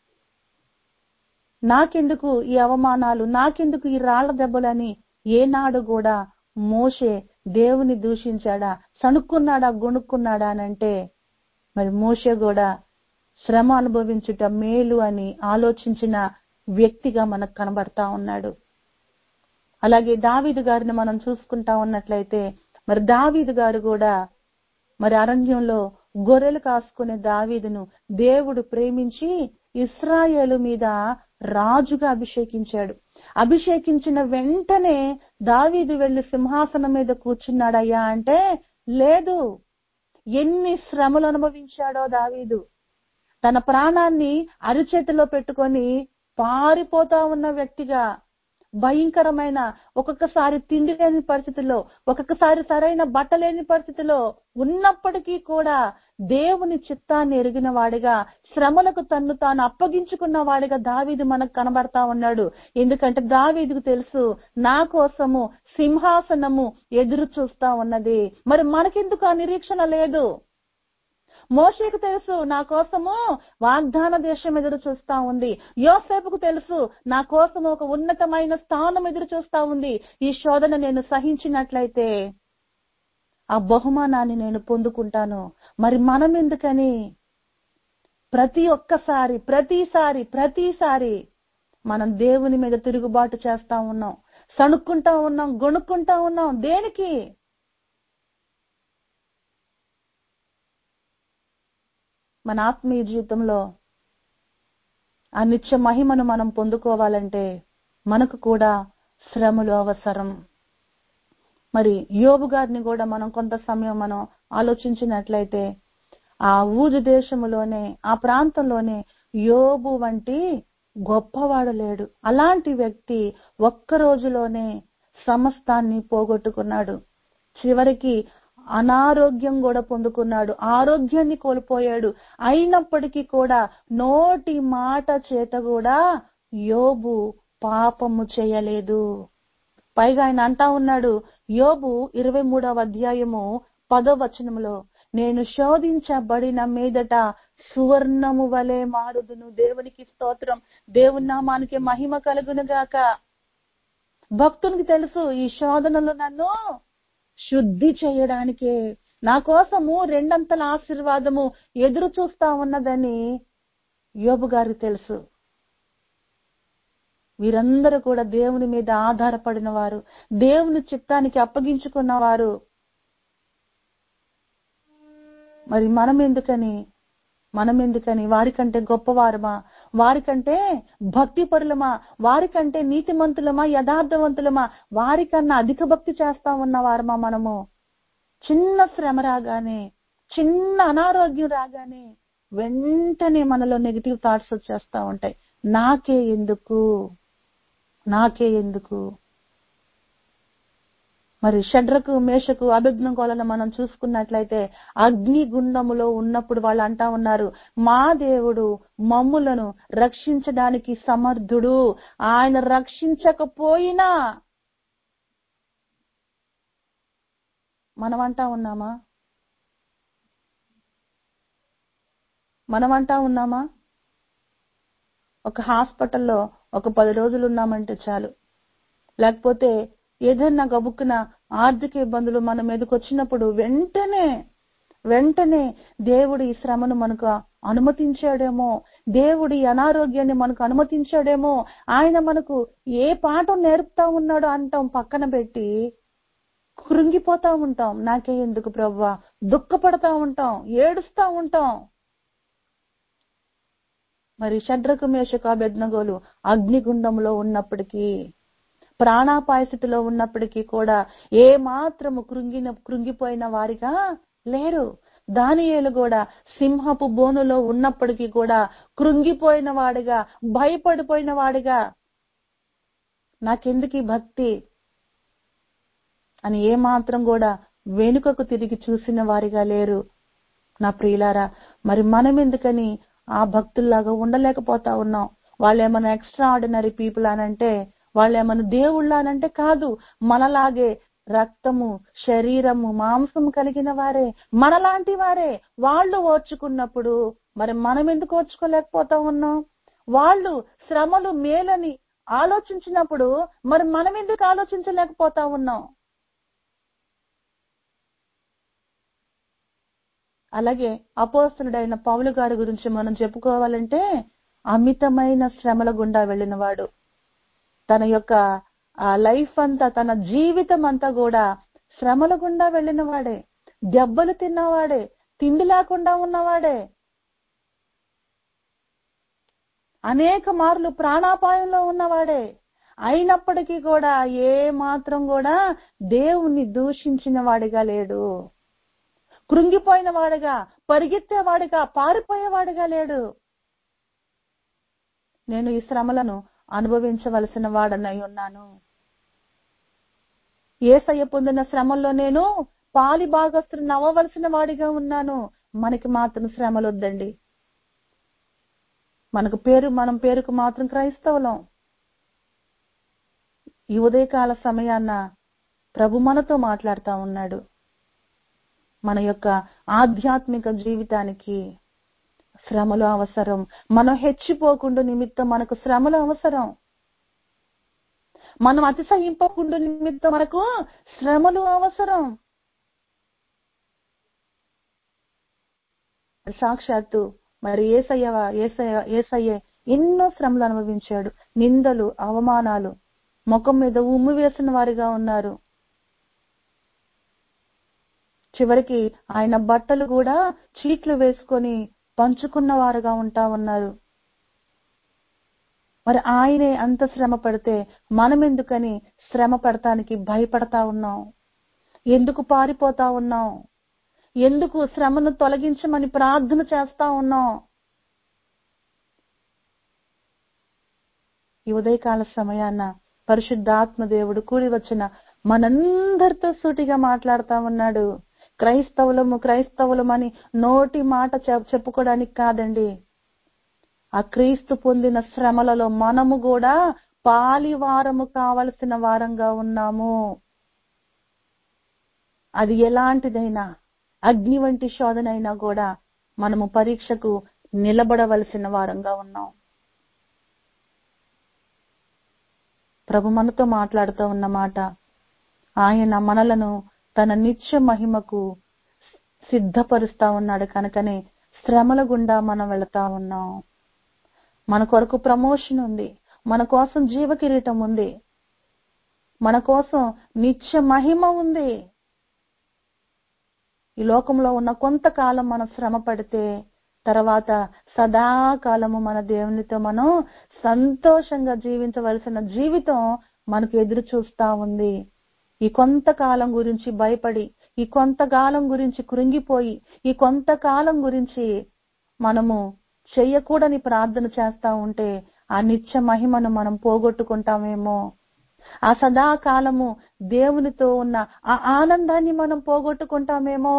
నాకెందుకు ఈ అవమానాలు, నాకెందుకు ఈ రాళ్ల దెబ్బలని ఏనాడు కూడా మోషే దేవుని దూషించాడా, సణుక్కున్నాడా, గొణుక్కున్నాడా అని అంటే, మరి మోషే కూడా శ్రమ అనుభవించుట మేలు అని ఆలోచించిన వ్యక్తిగా మనకు కనబడతా ఉన్నాడు. అలాగే దావీదు గారిని మనం చూసుకుంటా ఉన్నట్లయితే, మరి దావీదు గారు కూడా మరి అరణ్యంలో గొర్రెలు కాసుకునే దావీదును దేవుడు ప్రేమించి ఇశ్రాయేలు మీద రాజుగా అభిషేకించాడు. అభిషేకించిన వెంటనే దావీదు వెళ్లి సింహాసనం మీద కూర్చున్నాడయ్యా అంటే లేదు. ఎన్ని శ్రమలు అనుభవించాడో దావీదు. తన ప్రాణాన్ని అరిచేతిలో పెట్టుకొని పారిపోతా ఉన్న వ్యక్తిగా, భయంకరమైన, ఒక్కొక్కసారి తిండి లేని పరిస్థితిలో, ఒక్కొక్కసారి సరైన బట్ట లేని పరిస్థితిలో ఉన్నప్పటికీ కూడా దేవుని చిత్తాన్ని ఎరిగిన వాడిగా, శ్రమలకు తన్ను తాను అప్పగించుకున్న వాడిగా దావీదు మనకు కనబడతా ఉన్నాడు. ఎందుకంటే దావీదుకు తెలుసు, నా కోసము సింహాసనము ఎదురు చూస్తా ఉన్నది. మరి మనకెందుకు ఆ నిరీక్షణ లేదు? మోషేకు తెలుసు, నా కోసము వాగ్దాన దేశం ఎదురు చూస్తా ఉంది. యోసేపుకు తెలుసు, నా కోసం ఒక ఉన్నతమైన స్థానం ఎదురు చూస్తా ఉంది. ఈ శోధన నేను సహించినట్లయితే ఆ బహుమానాన్ని నేను పొందుకుంటాను. మరి మనం ఎందుకని ప్రతిసారి మనం దేవుని మీద తిరుగుబాటు చేస్తా ఉన్నాం, సణుక్కుంటా ఉన్నాం, గొణుక్కుంటా ఉన్నాం? దేనికి? మన ఆత్మీయ జీవితంలో ఆ నిత్య మహిమను మనం పొందుకోవాలంటే మనకు కూడా శ్రమలు అవసరం. మరి యోబు గారిని కూడా మనం కొంత సమయం మనం ఆలోచించినట్లయితే, ఆ ఊజు దేశములోనే, ఆ ప్రాంతంలోనే యోబు వంటి గొప్పవాడు లేడు. అలాంటి వ్యక్తి ఒక్క రోజులోనే సమస్తాన్ని పోగొట్టుకున్నాడు. చివరికి అనారోగ్యం కూడా పొందుకున్నాడు, ఆరోగ్యాన్ని కోల్పోయాడు. అయినప్పటికీ కూడా నోటి మాట చేత కూడా యోబు పాపము చేయలేదు. పైగా ఆయన అంటా ఉన్నాడు, యోబు 23వ అధ్యాయము 10వ వచనములో, నేను శోధించబడిన మీదట సువర్ణము వలె మారుదును. దేవునికి స్తోత్రం, దేవుని నామానికి మహిమ కలుగును గాక. భక్తునికి తెలుసు, ఈ శోధనలు నన్ను శుద్ధి చేయడానికే, నా కోసము రెండంతల ఆశీర్వాదము ఎదురు చూస్తా ఉన్నదని యోబు గారికి తెలుసు. వీరందరూ కూడా దేవుని మీద ఆధారపడిన వారు, దేవుని చిత్తానికి అప్పగించుకున్నవారు. మరి మనం ఎందుకని వారికంటే గొప్పవారమా, వారికంటే భక్తి పరులమా, వారికంటే నీతిమంతులమా, యథార్థవంతులమా, వారికన్నా అధిక భక్తి చేస్తా ఉన్నవారమా మనము? చిన్న శ్రమ రాగానే, చిన్న అనారోగ్యం రాగానే వెంటనే మనలో నెగిటివ్ థాట్స్ వచ్చేస్తా ఉంటాయి. నాకే ఎందుకు. మరి షడ్రకు, మేషకు, అబేద్నెగోలను మనం చూసుకున్నట్లయితే అగ్ని గుండములో ఉన్నప్పుడు వాళ్ళు అంటా ఉన్నారు, మా దేవుడు మమ్ములను రక్షించడానికి సమర్థుడు, ఆయన రక్షించకపోయినా. మనం అంటా ఉన్నామా? ఒక హాస్పిటల్లో ఒక 10 రోజులు ఉన్నామంటే చాలు, లేకపోతే ఏదైనా గబుక్కున ఆర్థిక ఇబ్బందులు మన మీదకి వచ్చినప్పుడు వెంటనే దేవుడు ఈ శ్రమను మనకు అనుమతించాడేమో, దేవుడు ఈ అనారోగ్యాన్ని మనకు అనుమతించాడేమో, ఆయన మనకు ఏ పాఠం నేర్పుతా ఉన్నాడో అంటాం పక్కన పెట్టి కృంగిపోతా ఉంటాం. నాకే ఎందుకు ప్రభువా, దుఃఖపడతా ఉంటాం, ఏడుస్తా ఉంటాం. మరి షడ్రకు మేషకు అబేద్నెగోలు అగ్నిగుండంలో ఉన్నప్పటికీ, ప్రాణాపాయ స్థితిలో ఉన్నప్పటికీ కూడా ఏ మాత్రము కృంగిపోయిన వారిగా లేరు. దానియేలు కూడా సింహపు బోనులో ఉన్నప్పటికీ కూడా కృంగిపోయిన వాడిగా, భయపడిపోయిన వాడిగా, నాకెందుకు ఈ భక్తి అని ఏ మాత్రం కూడా వెనుకకు తిరిగి చూసిన వారిగా లేరు. నా ప్రియులారా, మరి మనం ఎందుకని ఆ భక్తుల్లాగా ఉండలేకపోతా ఉన్నాం? వాళ్ళేమన్నా ఎక్స్ట్రా ఆర్డినరీ పీపుల్ అనంటే, వాళ్ళేమన్నా దేవుళ్ళ అనంటే కాదు, మనలాగే రక్తము, శరీరము, మాంసము కలిగిన వారే, మనలాంటి వారే. వాళ్ళు ఓర్చుకున్నప్పుడు మరి మనం ఎందుకు ఓర్చుకోలేకపోతా ఉన్నాం? వాళ్ళు శ్రమలు మేలని ఆలోచించినప్పుడు మరి మనం ఎందుకు ఆలోచించలేకపోతా ఉన్నాం? అలాగే అపోస్తలుడైన పౌలు గారి గురించి మనం చెప్పుకోవాలంటే, అమితమైన శ్రమల గుండా వెళ్ళిన వాడు. తన యొక్క లైఫ్ అంతా, తన జీవితం అంతా కూడా శ్రమల గుండా వెళ్ళిన వాడే, దెబ్బలు తిన్నవాడే, తిండి లేకుండా ఉన్నవాడే, అనేక మార్లు ప్రాణాపాయంలో ఉన్నవాడే. అయినప్పటికీ కూడా ఏ మాత్రం కూడా దేవుణ్ణి దూషించిన వాడిగా లేడు. కృంగిపోయిన వాడిగా, పరిగెత్తేవాడిగా, పారిపోయేవాడిగా లేడు. నేను ఈ శ్రమలను అనుభవించవలసిన వాడనై ఉన్నాను. యేసయ్య పొందిన శ్రమల్లో నేను పాలి భాగస్తుని అవ్వవలసిన వాడిగా ఉన్నాను. మనకి మాత్రం శ్రమలు వద్దండి. మనం పేరుకు మాత్రం క్రైస్తవులం. ఈ ఉదయకాల సమయాన్న ప్రభు మనతో మాట్లాడుతా ఉన్నాడు. మన యొక్క ఆధ్యాత్మిక జీవితానికి శ్రమలు అవసరం. మనం హెచ్చిపోకుండా నిమిత్తం మనకు శ్రమలు అవసరం. మనం అతిశయింపకుండా నిమిత్తం మనకు శ్రమలు అవసరం. సాక్షాత్తు మరి యేసయ్య ఎన్నో శ్రమలు అనుభవించాడు. నిందలు, అవమానాలు, ముఖం మీద ఉమ్ము వేసిన వారిగా ఉన్నారు. చివరికి ఆయన బట్టలు కూడా చీట్లు వేసుకొని పంచుకున్న వారుగా ఉంటా ఉన్నారు. మరి ఆయనే అంత శ్రమ పడితే మనం ఎందుకని శ్రమ పడటానికి భయపడతా ఉన్నాం? ఎందుకు పారిపోతా ఉన్నాం? ఎందుకు శ్రమను తొలగించమని ప్రార్థన చేస్తా ఉన్నాం? ఈ ఉదయకాల సమయాన్న పరిశుద్ధాత్మ దేవుడు కూడి వచ్చిన మనందరితో సూటిగా మాట్లాడుతా ఉన్నాడు. క్రైస్తవులమని నోటి మాట చెప్పుకోవడానికి కాదండి. ఆ క్రీస్తు పొందిన శ్రమలలో మనము కూడా పాలివారము కావలసిన వారంగా ఉన్నాము. అది ఎలాంటిదైనా, అగ్ని వంటి శోధనైనా కూడా మనము పరీక్షకు నిలబడవలసిన వారంగా ఉన్నాం. ప్రభు మనతో మాట్లాడుతూ ఉన్నమాట, ఆయన మనలను తన నిత్య మహిమకు సిద్ధపరుస్తా ఉన్నాడు. కనుకనే శ్రమల గుండా మనం వెళతా ఉన్నాం. మన కొరకు ప్రమోషన్ ఉంది, మన కోసం జీవ కిరీటం ఉంది, మన కోసం నిత్య మహిమ ఉంది. ఈ లోకంలో ఉన్న కొంతకాలం మనం శ్రమ పడితే తర్వాత సదాకాలము మన దేవునితో మనం సంతోషంగా జీవించవలసిన జీవితం మనకు ఎదురు చూస్తా ఉంది. ఈ కొంతకాలం గురించి భయపడి, ఈ కొంతకాలం గురించి కృంగిపోయి, ఈ కొంతకాలం గురించి మనము చెయ్యకూడని ప్రార్థన చేస్తా ఉంటే ఆ నిత్య మహిమను మనం పోగొట్టుకుంటామేమో. ఆ సదాకాలము దేవునితో ఉన్న ఆ ఆనందాన్ని మనం పోగొట్టుకుంటామేమో.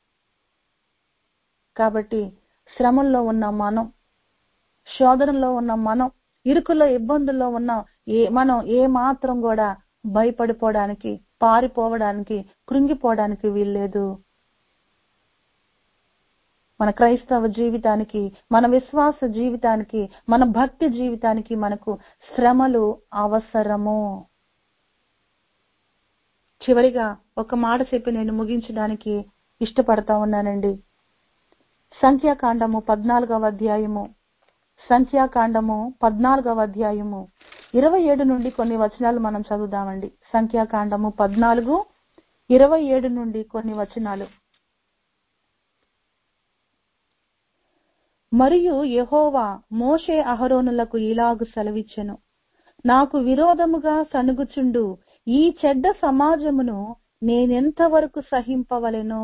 కాబట్టి శ్రమల్లో ఉన్న మనం, శోధనలో ఉన్న మనం, ఇరుకుల్లో ఇబ్బందుల్లో ఉన్న మనం ఏ మాత్రం కూడా భయపడిపోవడానికి, పారిపోవడానికి, కృంగిపోవడానికి వీల్లేదు. మన క్రైస్తవ జీవితానికి, మన విశ్వాస జీవితానికి, మన భక్తి జీవితానికి మనకు శ్రమలు అవసరము. చివరిగా ఒక మాట చెప్పి నేను ముగించడానికి ఇష్టపడతా ఉన్నానండి. సంఖ్యాకాండము 14వ అధ్యాయము 27 నుండి కొన్ని వచనాలు మనం చదువుదామండి. సంఖ్యాకాండము 14:27 నుండి కొన్ని వచనాలు. మరియు యెహోవా మోషే అహరోనులకు ఇలాగు సెలవిచ్చెను, నాకు విరోధముగా సణుగుచుండు ఈ చెడ్డ సమాజమును నేనెంతవరకు సహింపవలెనో.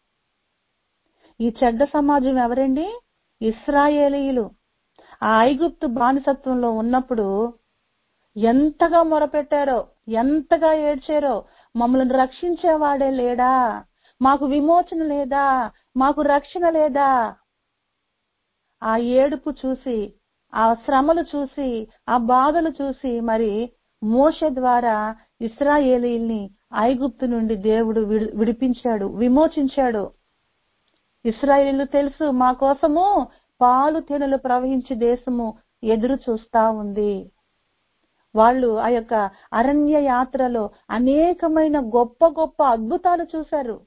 ఈ చెడ్డ సమాజం ఎవరండి? ఇశ్రాయేలీయులు. ఆ ఐగుప్తు బానిసత్వంలో ఉన్నప్పుడు ఎంతగా మొరపెట్టారో, ఎంతగా ఏడ్చారో, మమ్మల్ని రక్షించేవాడే లేడా, మాకు విమోచన లేదా, మాకు రక్షణ లేదా. ఆ ఏడుపు చూసి, ఆ శ్రమలు చూసి, ఆ బాధలు చూసి మరి మోషే ద్వారా ఇశ్రాయేలీయుల్ని ఐగుప్తు నుండి దేవుడు విడిపించాడు, విమోచించాడు. ఇశ్రాయేలీయులు తెలుసు, మా కోసము పాలు తేనెలు ప్రవహించే దేశము ఎదురు చూస్తా ఉంది. వాళ్ళు ఆ యొక్క అరణ్య యాత్రలో అనేకమైన గొప్ప గొప్ప అద్భుతాలు చూశారు.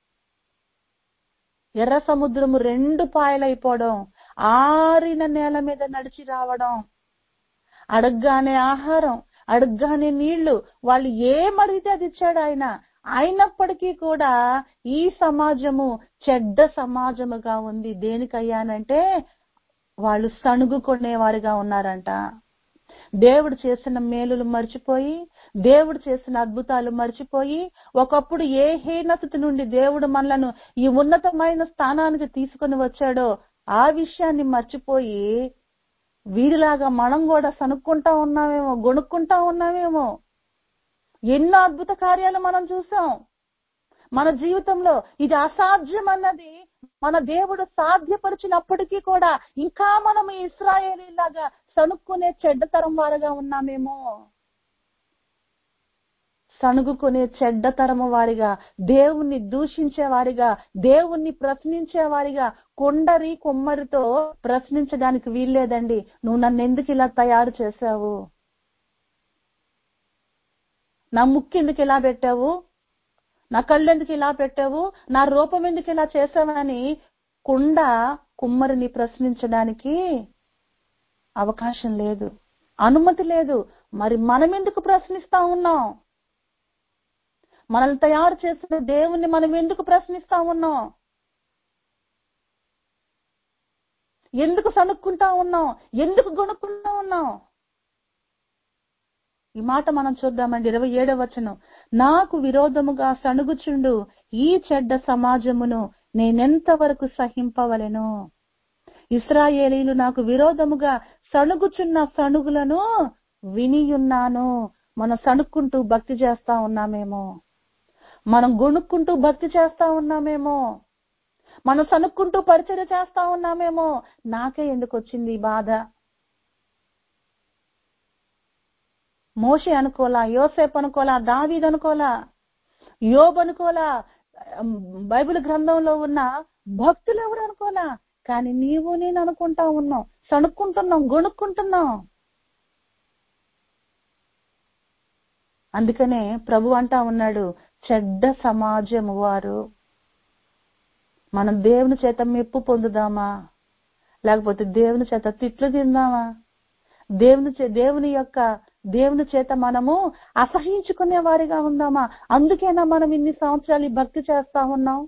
ఎర్ర సముద్రము 2 పాయలైపోవడం, ఆరిన నేల మీద నడిచి రావడం, అడగ్గానే ఆహారం, అడగ్గానే నీళ్లు, వాళ్ళు ఏమడిగితే అది ఇచ్చాడు ఆయన. అయినప్పటికీ కూడా ఈ సమాజము చెడ్డ సమాజముగా ఉంది. దేనికయ్యానంటే వాళ్ళు సణుగుకునేవారిగా ఉన్నారంట. దేవుడు చేసిన మేలులు మర్చిపోయి, దేవుడు చేసిన అద్భుతాలు మర్చిపోయి, ఒకప్పుడు ఏ హీనత నుండి దేవుడు మనలను ఈ ఉన్నతమైన స్థానానికి తీసుకొని వచ్చాడో ఆ విషయాన్ని మర్చిపోయి వీరిలాగా మనం కూడా సనుక్కుంటా ఉన్నామేమో, గొణుక్కుంటా ఉన్నామేమో. ఎన్నో అద్భుత కార్యాలు మనం చూసాం మన జీవితంలో. ఇది అసాధ్యం అన్నది మన దేవుడు సాధ్యపరిచినప్పటికీ కూడా ఇంకా మనం ఇశ్రాయేలీలాగా సణుక్కునే చెడ్డతరం వారుగా ఉన్నామేమో. సణుగుకునే చెడ్డతరము వారిగా, దేవుణ్ణి దూషించే వారిగా, దేవుణ్ణి ప్రశ్నించే వారిగా. కొండరి కొమ్మరితో ప్రశ్నించడానికి వీల్లేదండి. నువ్వు నన్ను ఎందుకు ఇలా తయారు చేశావు, నా ముక్కు ఎందుకు ఇలా పెట్టావు, నా కళ్ళు ఎందుకు ఇలా పెట్టావు, నా రూపం ఎందుకు ఇలా చేశావని కొండ కుమ్మరిని ప్రశ్నించడానికి అవకాశం లేదు, అనుమతి లేదు. మరి మనం ఎందుకు ప్రశ్నిస్తా ఉన్నాం? మనల్ని తయారు చేసిన దేవుణ్ణి మనం ఎందుకు ప్రశ్నిస్తా ఉన్నాం? ఎందుకు సనుక్కుంటా ఉన్నాం? ఎందుకు గొనుక్కుంటా ఉన్నాం? ఈ మాట మనం చూద్దామండి. 27వ వచనం, నాకు విరోధముగా సణుగుచుండు ఈ చెడ్డ సమాజమును నేనెంతవరకు సహింపవలెను. ఇశ్రాయేలీయులు నాకు విరోధముగా సణుగుచున్న సణుగులను వినియున్నాను. మనం సణుక్కుంటూ భక్తి చేస్తా ఉన్నామేమో, మనం గొణుక్కుంటూ భక్తి చేస్తా ఉన్నామేమో, మనం సణుక్కుంటూ పరిచర్య చేస్తా ఉన్నామేమో. నాకే ఎందుకు వచ్చింది ఈ బాధ? మోషే అనుకోలా, యోసేపు అనుకోలా, దావీదు అనుకోలా, యోబు అనుకోలా, బైబిల్ గ్రంథంలో ఉన్న భక్తులు ఎవరు అనుకోలా. కానీ నీవు నేను అనుకుంటా ఉన్నాం, సణుక్కుంటున్నాం, గొణుక్కుంటున్నాం. అందుకనే ప్రభు అంటా ఉన్నాడు, చెడ్డ సమాజము వారు. మనం దేవుని చేత మెప్పు పొందుదామా, లేకపోతే దేవుని చేత తిట్లు తిందామా? దేవుని చేత మనము అసహించుకునే వారిగా ఉందామా? అందుకేనా మనం ఇన్ని సంవత్సరాలు భక్తి చేస్తా ఉన్నాం?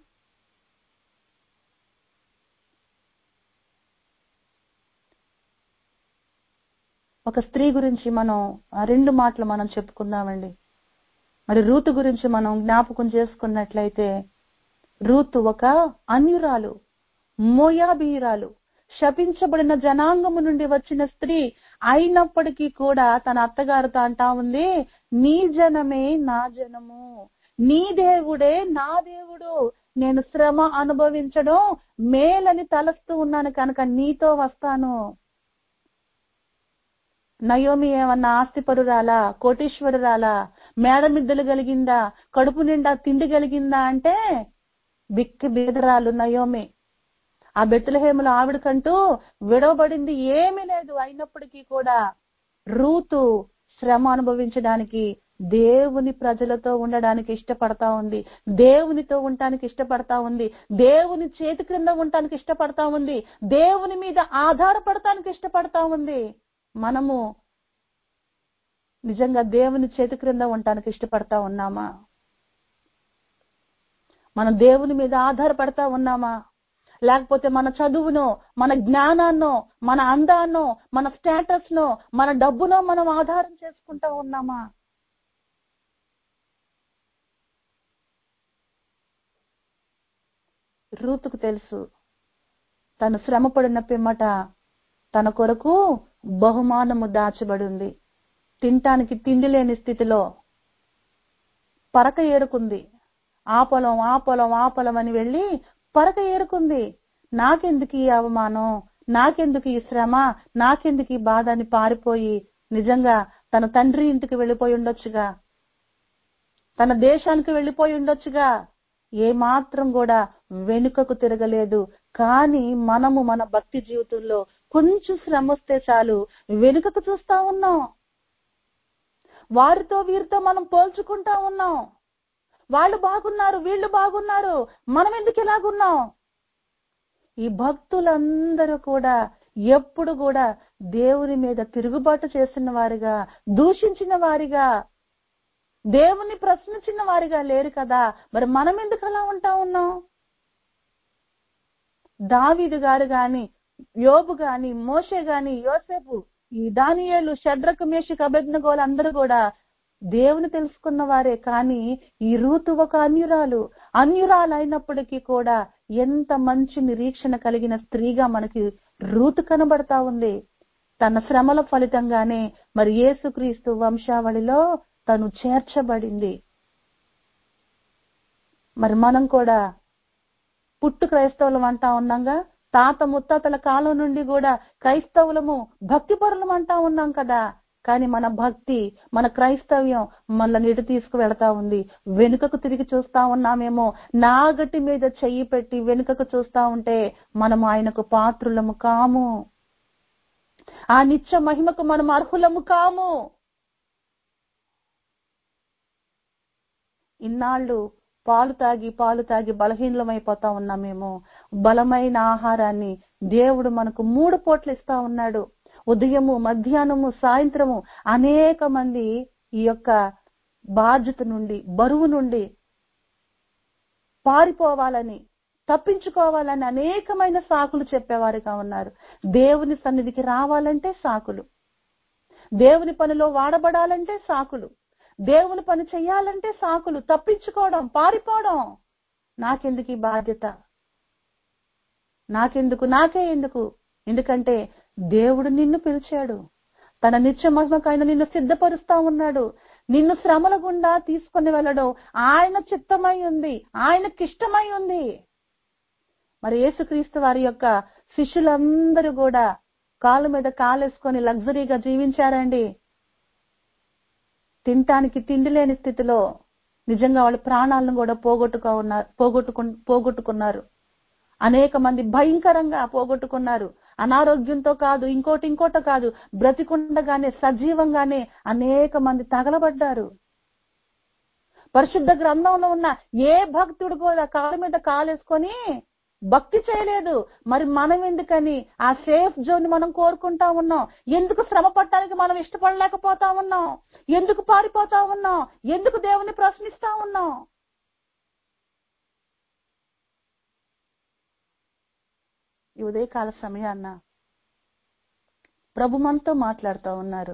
ఒక స్త్రీ గురించి మనం 2 మాటలు మనం చెప్పుకుందామండి. మరి రూతు గురించి మనం జ్ఞాపకం చేసుకున్నట్లయితే, రూతు ఒక అన్యురాలు, మోయాబీయురాలు, శపించబడిన జనాంగము నుండి వచ్చిన స్త్రీ. అయినప్పటికీ కూడా తన అత్తగారితో అంటా ఉంది, నీ జనమే నా జనము, నీ దేవుడే నా దేవుడు, నేను శ్రమ అనుభవించడం మేలని తలస్తూ ఉన్నాను కనుక నీతో వస్తాను. నయోమి ఏమన్నా ఆస్తిపరురాలా, కోటీశ్వరురాలా, మేడమిద్దలు కలిగిందా, కడుపు నిండా తిండి కలిగిందా అంటే బిక్కి బీదరాలు నయోమి. ఆ బెత్లెహేములో ఆవిడకంటూ విడవబడింది ఏమీ లేదు. అయినప్పటికీ కూడా రూతు శ్రమ అనుభవించడానికి దేవుని ప్రజలతో ఉండడానికి ఇష్టపడతా ఉంది, దేవునితో ఉండటానికి ఇష్టపడతా ఉంది, దేవుని చేతి క్రింద ఉండటానికి ఇష్టపడతా ఉంది, దేవుని మీద ఆధారపడటానికి ఇష్టపడతా ఉంది. మనము నిజంగా దేవుని చేతి క్రింద ఉండటానికి ఇష్టపడతా ఉన్నామా? మనం దేవుని మీద ఆధారపడతా ఉన్నామా? లేకపోతే మన చదువునో, మన జ్ఞానాన్నో, మన అందాన్నో, మన స్టేటస్ నో, మన డబ్బునో మనం ఆధారం చేసుకుంటా ఉన్నామా? రూతుకు తెలుసు, తను శ్రమపడిన పిమ్మట తన కొరకు బహుమానము దాచబడి ఉంది. తినటానికి తిండి లేని స్థితిలో పరక ఏరుకుంది. ఆ పొలం ఆ పొలం ఆ పొలం అని వెళ్ళి పరక ఏరుకుంది. నాకెందుకు ఈ అవమానం, నాకెందుకు ఈ శ్రమ, నాకెందుకు ఈ బాధ అని పారిపోయి నిజంగా తన తండ్రి ఇంటికి వెళ్ళిపోయి ఉండొచ్చుగా, తన దేశానికి వెళ్ళిపోయి ఉండొచ్చుగా. ఏమాత్రం కూడా వెనుకకు తిరగలేదు. కానీ మనము మన భక్తి జీవితంలో కొంచెం శ్రమ వస్తే చాలు వెనుకకు చూస్తా ఉన్నాం. వారితో వీరితో మనం పోల్చుకుంటా ఉన్నాం. వాళ్ళు బాగున్నారు, వీళ్ళు బాగున్నారు, మనం ఎందుకు ఇలాగున్నాం? ఈ భక్తులందరూ కూడా ఎప్పుడు కూడా దేవుని మీద తిరుగుబాటు చేసిన వారిగా, దూషించిన వారిగా, దేవుని ప్రశ్నించిన వారిగా లేరు కదా. మరి మనం ఎందుకు అలా ఉంటా ఉన్నాం? దావీదు గారు గాని, యోబు గాని, మోషే గాని, యోసేపు, ఈ దానియేలు, షడ్రకు, మేషకు, అబేద్నెగోలు అందరూ కూడా దేవుని తెలుసుకున్న వారే. కానీ ఈ రూతు ఒక అన్యురాలు అయినప్పటికీ కూడా ఎంత మంచి నిరీక్షణ కలిగిన స్త్రీగా మనకి రూతు కనబడతా ఉంది. తన శ్రమల ఫలితంగానే మరి యేసుక్రీస్తు వంశావళిలో తను చేర్చబడింది. మరి మనం కూడా పుట్టు క్రైస్తవులం అంటా ఉన్నాంగా, తాత ముత్తాతల కాలం నుండి కూడా క్రైస్తవులము, భక్తి పరులం అంటా ఉన్నాం కదా. కానీ మన భక్తి, మన క్రైస్తవ్యం మనల్ని ఎటు తీసుకువెళ్తా ఉంది? వెనుకకు తిరిగి చూస్తా ఉన్నామేమో. నాగటి మీద చెయ్యి పెట్టి వెనుకకు చూస్తా ఉంటే మనము ఆయనకు పాత్రులము కాము, ఆ నిత్య మహిమకు మనం అర్హులము కాము. ఇన్నాళ్ళు పాలు తాగి బలహీనమైపోతా ఉన్నామేమో. బలమైన ఆహారాన్ని దేవుడు మనకు 3 పూటలు ఇస్తా ఉన్నాడు. ఉదయము, మధ్యాహ్నము, సాయంత్రము. అనేక మంది ఈ యొక్క బాధ్యత నుండి, బరువు నుండి పారిపోవాలని, తప్పించుకోవాలని అనేకమైన సాకులు చెప్పేవారుగా ఉన్నారు. దేవుని సన్నిధికి రావాలంటే సాకులు, దేవుని పనిలో వాడబడాలంటే సాకులు, దేవుని పని చెయ్యాలంటే సాకులు, తప్పించుకోవడం, పారిపోవడం. నాకెందుకు ఈ బాధ్యత, నాకే ఎందుకు? ఎందుకంటే దేవుడు నిన్ను పిలిచాడు. తన నిత్య మహిమకైన నిన్ను సిద్ధపరుస్తా ఉన్నాడు. నిన్ను శ్రమల గుండా తీసుకుని వెళ్ళడం ఆయన చిత్తమై ఉంది, ఆయనకిష్టమై ఉంది. మరి యేసుక్రీస్తు వారి యొక్క శిష్యులందరూ కూడా కాలు మీద కాలేసుకొని లగ్జరీగా జీవించారండి. తినటానికి తిండి లేని స్థితిలో నిజంగా వాళ్ళ ప్రాణాలను కూడా పోగొట్టుకున్నారు. అనేక మంది భయంకరంగా పోగొట్టుకున్నారు. అనారోగ్యంతో కాదు, ఇంకోటో కాదు, బ్రతికుండగానే, సజీవంగానే అనేక మంది తగలబడ్డారు. పరిశుద్ధ గ్రంథంలో ఉన్న ఏ భక్తుడు కూడా కాలు మీద కాలేసుకొని భక్తి చేయలేదు. మరి మనం ఎందుకని ఆ సేఫ్ జోన్ మనం కోరుకుంటా ఉన్నాం? ఎందుకు శ్రమ పడటానికి మనం ఇష్టపడలేకపోతా ఉన్నాం? ఎందుకు పారిపోతా ఉన్నాం? ఎందుకు దేవుని ప్రశ్నిస్తా ఉన్నాం? ఈ ఉదయకాల సమయాన్న ప్రభు మనతో మాట్లాడుతూ ఉన్నారు.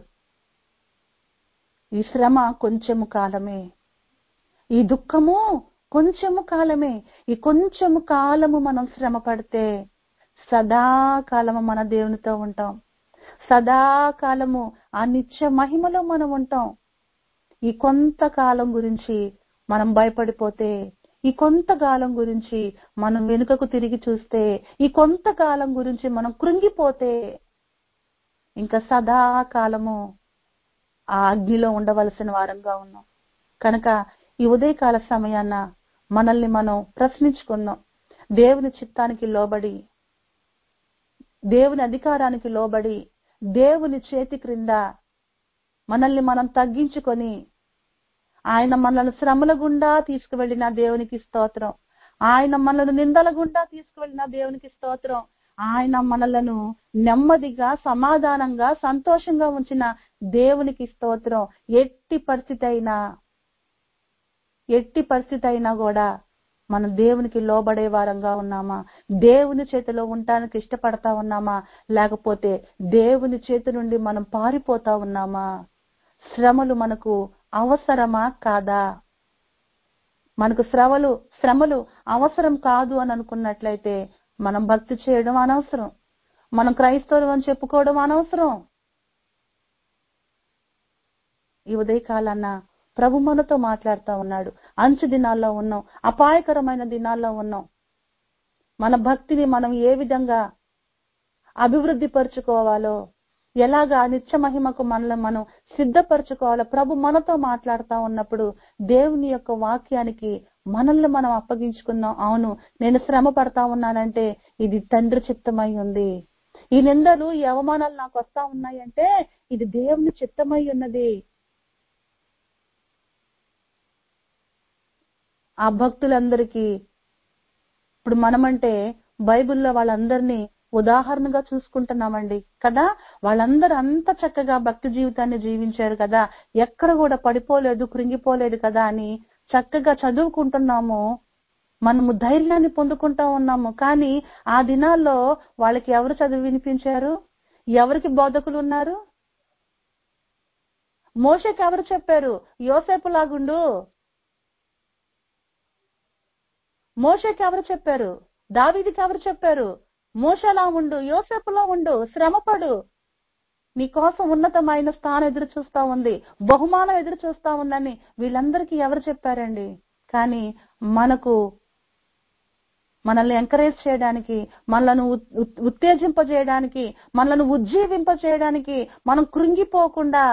ఈ శ్రమ కొంచెము కాలమే, ఈ దుఃఖము కొంచెము కాలమే. ఈ కొంచెము కాలము మనం శ్రమ పడితే సదాకాలము మన దేవునితో ఉంటాం. సదాకాలము ఆ నిత్య మహిమలో మనం ఉంటాం. ఈ కొంతకాలం గురించి మనం భయపడిపోతే, ఈ కొంతకాలం గురించి మనం వెనుకకు తిరిగి చూస్తే, ఈ కొంతకాలం గురించి మనం కృంగిపోతే ఇంకా సదాకాలము ఆ అగ్నిలో ఉండవలసిన వారంగా ఉన్నాం. కనుక ఈ ఉదయకాల సమయాన మనల్ని మనం ప్రశ్నించుకుందాం. దేవుని చిత్తానికి లోబడి, దేవుని అధికారానికి లోబడి, దేవుని చేతి క్రింద మనల్ని మనం తగ్గించుకొని ఆయన మనల్ని శ్రమల గుండా తీసుకువెళ్ళిన దేవునికి స్తోత్రం. ఆయన మనల్ని నిందల గుండా తీసుకువెళ్ళిన దేవునికి స్తోత్రం. ఆయన మనలను నెమ్మదిగా, సమాధానంగా, సంతోషంగా ఉంచిన దేవునికి స్తోత్రం. ఎట్టి పరిస్థితి అయినా కూడా మనం దేవునికి లోబడే వారంగా ఉన్నామా? దేవుని చేతిలో ఉండటానికి ఇష్టపడతా ఉన్నామా? లేకపోతే దేవుని చేతి నుండి మనం పారిపోతా ఉన్నామా? శ్రమలు మనకు అవసరమా కాదా? మనకు శ్రమలు అవసరం కాదు అని అనుకున్నట్లయితే మనం భక్తి చేయడం అనవసరం, మనం క్రైస్తవులు అని చెప్పుకోవడం అనవసరం. ఈ ఉదయకాలాన ప్రభు మనతో మాట్లాడుతూ ఉన్నాడు. అంచు దినాల్లో ఉన్నాం, అపాయకరమైన దినాల్లో ఉన్నాం. మన భక్తిని మనం ఏ విధంగా అభివృద్ధి పరుచుకోవాలో, ఎలాగా నిత్య మహిమకు మనల్ని మనం సిద్ధపరచుకోవాలో ప్రభు మనతో మాట్లాడుతూ ఉన్నప్పుడు దేవుని యొక్క వాక్యానికి మనల్ని మనం అప్పగించుకుందాం. అవును, నేను శ్రమ పడతా ఉన్నానంటే ఇది తండ్రి చిత్తమై ఉంది. ఈ నిందలు, ఈ అవమానాలు నాకు వస్తా ఉన్నాయంటే ఇది దేవుని చిత్తమై ఉన్నది. ఆ భక్తులందరికీ ఇప్పుడు మనమంటే బైబిల్లో వాళ్ళందరినీ ఉదాహరణగా చూసుకుంటున్నామండి కదా. వాళ్ళందరూ అంత చక్కగా భక్తి జీవితాన్ని జీవించారు కదా, ఎక్కడ కూడా పడిపోలేదు, కృంగిపోలేదు కదా అని చక్కగా చదువుకుంటున్నాము, మనము ధైర్యాన్ని పొందుకుంటా ఉన్నాము. కానీ ఆ దినాల్లో వాళ్ళకి ఎవరు చదువు వినిపించారు? ఎవరికి బోధకులు ఉన్నారు? మోషేకి ఎవరు చెప్పారు యోసేపు లాగుండు? మోషేకి ఎవరు చెప్పారు? దావీదుకి ఎవరు చెప్పారు మోషేలా ఉండు, యోసేపులా ఉండు, శ్రమపడు, నీ కోసం ఉన్నతమైన స్థానం ఎదురు చూస్తా ఉంది, బహుమానం ఎదురు చూస్తా ఉందని వీళ్ళందరికీ ఎవరు చెప్పారండి? కానీ మనల్ని ఎంకరేజ్ చేయడానికి, మనల్ని ఉత్తేజింపజేయడానికి, మనల్ని ఉజ్జీవింపజేయడానికి, మనం కృంగిపోకుండా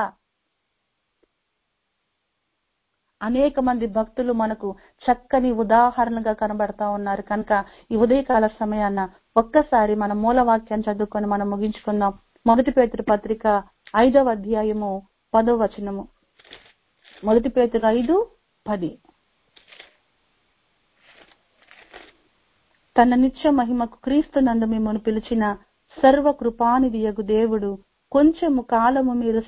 అనేక మంది భక్తులు మనకు చక్కని ఉదాహరణగా కనబడతా ఉన్నారు. కనుక ఈ ఉదయకాల సమయాన ఒక్కసారి మన మూలవాక్యాన్ని చదువుకొని మనం ముగించుకుందాం. 1 పేతురు పత్రిక 5వ అధ్యాయము 10వ వచనము. 1 పేతురు 5:10. తన నిత్య మహిమకు క్రీస్తునందు మిమ్మల్ని పిలిచిన సర్వ కృపానిధియగు దేవుడు కొంచెము కాలము మీరు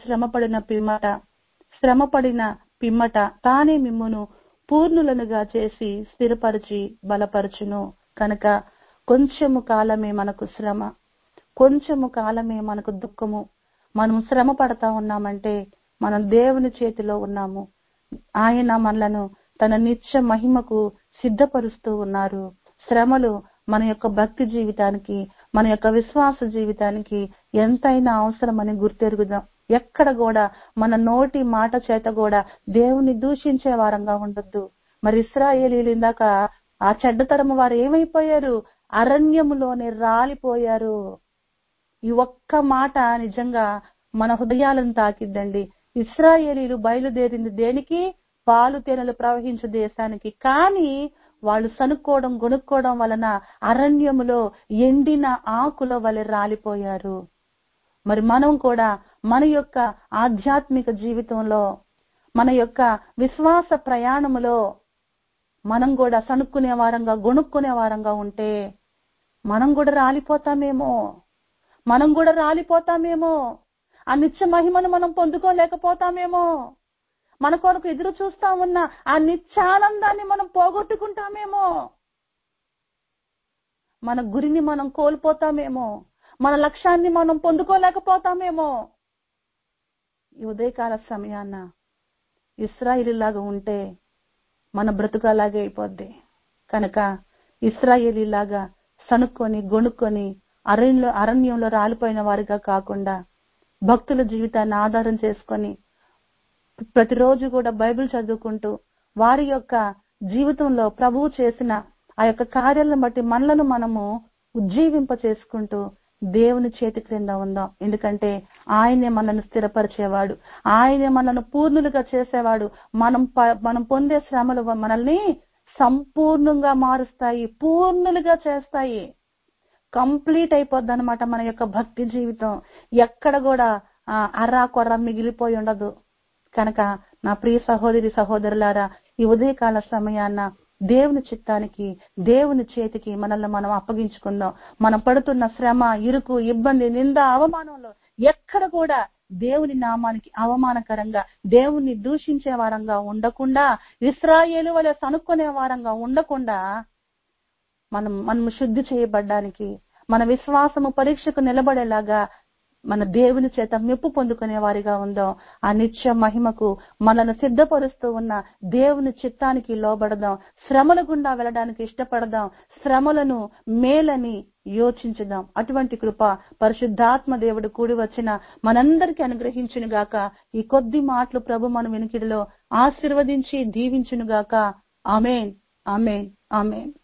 శ్రమపడిన పిమ్మట తానే మిమ్మును పూర్ణులనుగా చేసి స్థిరపరిచి బలపరచును. కనుక కొంచెము కాలమే మనకు శ్రమ, కొంచెము కాలమే మనకు దుఃఖము. మనం శ్రమ పడతా ఉన్నామంటే మనం దేవుని చేతిలో ఉన్నాము. ఆయన మనలను తన నిత్య మహిమకు సిద్ధపరుస్తూ ఉన్నారు. శ్రమలు మన యొక్క భక్తి జీవితానికి, మన యొక్క విశ్వాస జీవితానికి ఎంతైనా అవసరమని గుర్తెరుగుదాం. ఎక్కడ కూడా మన నోటి మాట చేత కూడా దేవుని దూషించే వారంగా ఉండొద్దు. మరి ఇశ్రాయేలీయులు ఇందాక ఆ చెడ్డతరము వారు ఏమైపోయారు? అరణ్యములోనే రాలిపోయారు. ఈ ఒక్క మాట నిజంగా మన హృదయాలను తాకిద్దండి. ఇశ్రాయేలీయులు బయలుదేరింది దేనికి? పాలు తేనెలు ప్రవహించు దేశానికి. కానీ వాళ్ళు సనుక్కోవడం, గొనుక్కోవడం వలన అరణ్యములో ఎండిన ఆకుల వలె రాలిపోయారు. మరి మనం కూడా మన యొక్క ఆధ్యాత్మిక జీవితంలో, మన యొక్క విశ్వాస ప్రయాణములో మనం కూడా సనుక్కునే వారంగా, గొనుక్కునే వారంగా ఉంటే మనం కూడా రాలిపోతామేమో. ఆ నిత్య మహిమను మనం పొందుకోలేకపోతామేమో. మన కొరకు ఎదురు చూస్తా ఉన్న ఆ నిత్యానందాన్ని మనం పోగొట్టుకుంటామేమో. మన గురిని మనం కోల్పోతామేమో. మన లక్ష్యాన్ని మనం పొందుకోలేకపోతామేమో. ఈ ఉదయకాల సమయాన ఇశ్రాయేలీలాగా ఉంటే మన బ్రతుకు అలాగే అయిపోద్ది. కనుక ఇశ్రాయేలీలాగా సనుక్కొని, గొనుక్కొని అరణ్యంలో రాలిపోయిన వారిగా కాకుండా భక్తుల జీవితాన్ని ఆధారం చేసుకొని ప్రతిరోజు కూడా బైబిల్ చదువుకుంటూ వారి యొక్క జీవితంలో ప్రభువు చేసిన ఆ యొక్క కార్యాలను బట్టి మనలను మనము ఉజ్జీవింప చేసుకుంటూ దేవుని చేతి క్రింద ఉందాం. ఎందుకంటే ఆయనే మనల్ని స్థిరపరిచేవాడు, ఆయనే మనల్ని పూర్ణులుగా చేసేవాడు. మనం పొందే శ్రమలు మనల్ని సంపూర్ణంగా మారుస్తాయి, పూర్ణులుగా చేస్తాయి. కంప్లీట్ అయిపోద్ది అనమాట మన యొక్క భక్తి జీవితం. ఎక్కడ కూడా అర్రా కొర్ర మిగిలిపోయి ఉండదు. కనుక నా ప్రియ సహోదరి సహోదరులారా, ఈ ఉదయకాల సమయాన్న దేవుని చిత్తానికి, దేవుని చేతికి మనల్ని మనం అప్పగించుకుందాం. మనం పడుతున్న శ్రమ, ఇరుకు, ఇబ్బంది, నింద, అవమానంలో ఎక్కడ కూడా దేవుని నామానికి అవమానకరంగా, దేవుణ్ణి దూషించే వారంగా ఉండకుండా, ఇశ్రాయేలు వలె సనుక్కునే వారంగా ఉండకుండా మనం శుద్ధి చేయబడ్డానికి, మన విశ్వాసము పరీక్షకు నిలబడేలాగా మన దేవుని చేత మెప్పు పొందుకునే వారిగా ఉందాం. ఆ నిత్య మహిమకు మనల్ని సిద్ధపరుస్తూ ఉన్న దేవుని చిత్తానికి లోబడదాం. శ్రమల గుండా వెళ్ళడానికి ఇష్టపడదాం. శ్రమలను మేలని యోచించుదాం. అటువంటి కృప పరిశుద్ధాత్మ దేవుడు కూడి వచ్చిన మనందరికీ అనుగ్రహించునుగాక. ఈ కొద్ది మాటలు ప్రభు మన వినికిడిలో ఆశీర్వదించి దీవించునుగాక. ఆమేన్, ఆమేన్, ఆమేన్.